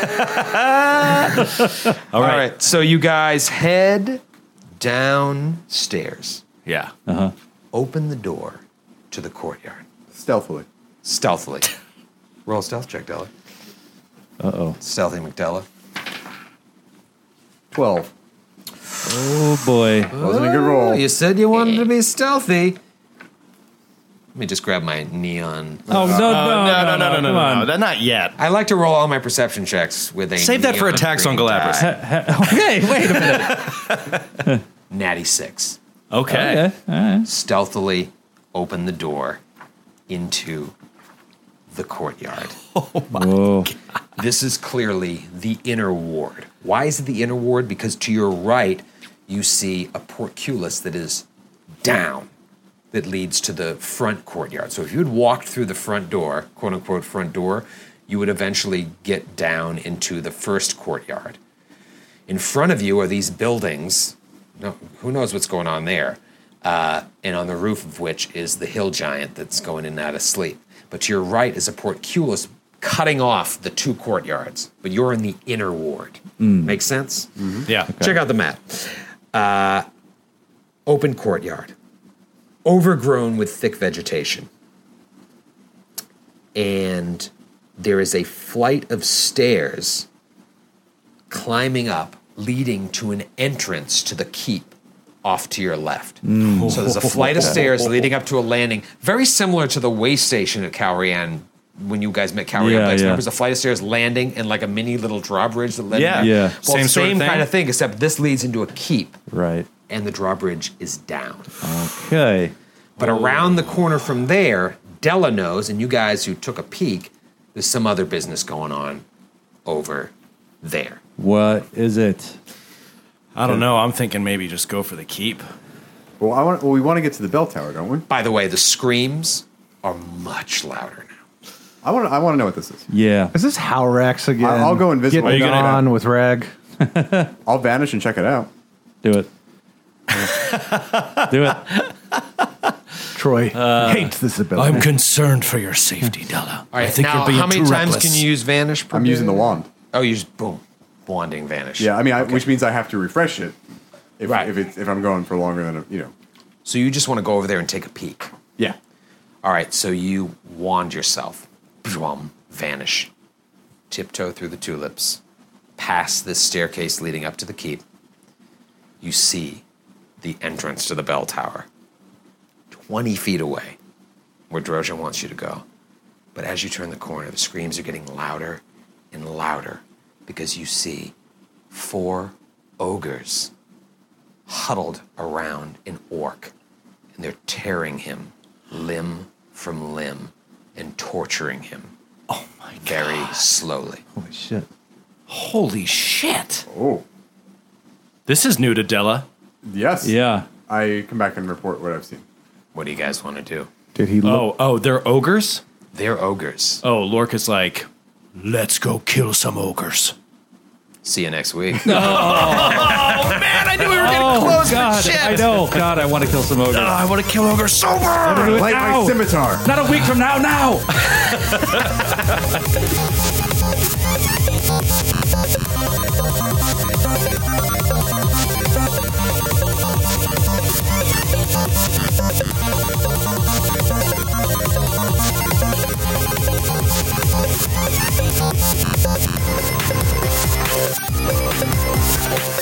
[SPEAKER 2] All
[SPEAKER 3] All
[SPEAKER 2] right.
[SPEAKER 3] right, so you guys head downstairs.
[SPEAKER 2] Yeah.
[SPEAKER 3] Open the door to the courtyard
[SPEAKER 7] Stealthily.
[SPEAKER 3] stealthily. Roll a stealth check, Della.
[SPEAKER 6] Uh-oh.
[SPEAKER 3] Stealthy McDella.
[SPEAKER 7] twelve.
[SPEAKER 6] Oh, boy.
[SPEAKER 7] Wasn't a good roll.
[SPEAKER 3] Oh, you said you wanted to be stealthy. Let me just grab my neon.
[SPEAKER 6] Oh, no, no,
[SPEAKER 2] no, no, no, no, no,
[SPEAKER 6] come
[SPEAKER 2] no,
[SPEAKER 6] on.
[SPEAKER 2] no, no, not yet.
[SPEAKER 3] I like to roll all my perception checks with a
[SPEAKER 2] Save that for
[SPEAKER 3] neon
[SPEAKER 2] attacks on
[SPEAKER 3] green
[SPEAKER 2] Galabras.
[SPEAKER 3] die.
[SPEAKER 6] Okay, wait a minute.
[SPEAKER 3] Natty six.
[SPEAKER 2] Okay.
[SPEAKER 6] Okay, all right.
[SPEAKER 3] Stealthily open the door into the courtyard.
[SPEAKER 6] Whoa.
[SPEAKER 3] This is clearly the inner ward. Why is it the inner ward? Because to your right, you see a portcullis that is down, that leads to the front courtyard. So if you had walked through the front door, quote unquote front door, you would eventually get down into the first courtyard. In front of you are these buildings. No, who knows what's going on there? Uh, and on the roof of which is the hill giant that's going in and out of sleep. But to your right is a portcullis cutting off the two courtyards. But you're in the inner ward. Make sense?
[SPEAKER 2] Yeah.
[SPEAKER 3] Check out the map. Uh, open courtyard, overgrown with thick vegetation. And there is a flight of stairs climbing up, leading to an entrance to the keep off to your left. So there's a flight of stairs leading up to a landing, very similar to the way station at Calrian when you guys met Calrian
[SPEAKER 6] Yeah,
[SPEAKER 3] Place.
[SPEAKER 6] yeah.
[SPEAKER 3] There was a flight of stairs landing and like a mini little drawbridge that led
[SPEAKER 2] Yeah.
[SPEAKER 3] back.
[SPEAKER 6] Yeah.
[SPEAKER 3] Well,
[SPEAKER 2] Same
[SPEAKER 3] same,
[SPEAKER 2] sort of thing.
[SPEAKER 3] kind of thing, except this leads into a keep,
[SPEAKER 6] Right.
[SPEAKER 3] and the drawbridge is down.
[SPEAKER 6] Okay.
[SPEAKER 3] But around the corner from there, Della knows, and you guys who took a peek, there's some other business going on over there.
[SPEAKER 6] What is it?
[SPEAKER 2] I don't know. I'm thinking maybe just go for the keep.
[SPEAKER 7] Well, I want. Well, we want to get to the bell tower, don't we?
[SPEAKER 3] By the way, the screams are much louder now.
[SPEAKER 7] I want. I want to know what this is.
[SPEAKER 6] Yeah.
[SPEAKER 4] Is this Howrax again?
[SPEAKER 7] I- I'll go invisible.
[SPEAKER 4] Getting
[SPEAKER 7] Are you
[SPEAKER 4] it
[SPEAKER 7] gonna-
[SPEAKER 4] on with Rag.
[SPEAKER 7] I'll vanish and check it out.
[SPEAKER 6] Do it. Do it.
[SPEAKER 4] Troy hates this ability.
[SPEAKER 2] I'm concerned for your safety, Della.
[SPEAKER 3] All right,
[SPEAKER 2] I think
[SPEAKER 3] now
[SPEAKER 2] you're being
[SPEAKER 3] how many
[SPEAKER 2] too
[SPEAKER 3] times
[SPEAKER 2] reckless.
[SPEAKER 3] can you use Vanish per
[SPEAKER 7] I'm using the
[SPEAKER 3] day?
[SPEAKER 7] wand.
[SPEAKER 3] Oh, you just boom, wanding Vanish.
[SPEAKER 7] Yeah, I mean, I, which means I have to refresh it if
[SPEAKER 3] Right.
[SPEAKER 7] if, it's, if I'm going for longer than a, you know.
[SPEAKER 3] So you just want to go over there and take a peek.
[SPEAKER 7] Yeah.
[SPEAKER 3] All right, so you wand yourself, Bwum, vanish, tiptoe through the tulips, past this staircase leading up to the keep. You see the entrance to the bell tower, twenty feet away, where Drozhar wants you to go. But as you turn the corner, the screams are getting louder and louder because you see four ogres huddled around an orc, and they're tearing him limb from limb and torturing him.
[SPEAKER 2] Oh my god.
[SPEAKER 3] Very slowly.
[SPEAKER 6] Holy shit.
[SPEAKER 2] Holy shit.
[SPEAKER 7] Oh.
[SPEAKER 2] This is new to Della.
[SPEAKER 7] Yes.
[SPEAKER 6] Yeah.
[SPEAKER 7] I come back and report what I've seen.
[SPEAKER 3] What do you guys want to do?
[SPEAKER 4] Did he look?
[SPEAKER 2] Oh, oh, they're ogres?
[SPEAKER 3] They're ogres.
[SPEAKER 2] Oh, Lorca's like, let's go kill some ogres.
[SPEAKER 3] See you next week.
[SPEAKER 2] Oh, man, I knew we were getting
[SPEAKER 6] Oh,
[SPEAKER 2] close,
[SPEAKER 6] God.
[SPEAKER 2] but shit.
[SPEAKER 6] I know. God, I want to kill some ogres.
[SPEAKER 2] Oh, I want to kill ogres so bad.
[SPEAKER 6] Do it
[SPEAKER 7] Light
[SPEAKER 6] now.
[SPEAKER 7] my scimitar.
[SPEAKER 6] Not a week from now, now.
[SPEAKER 1] Thank you.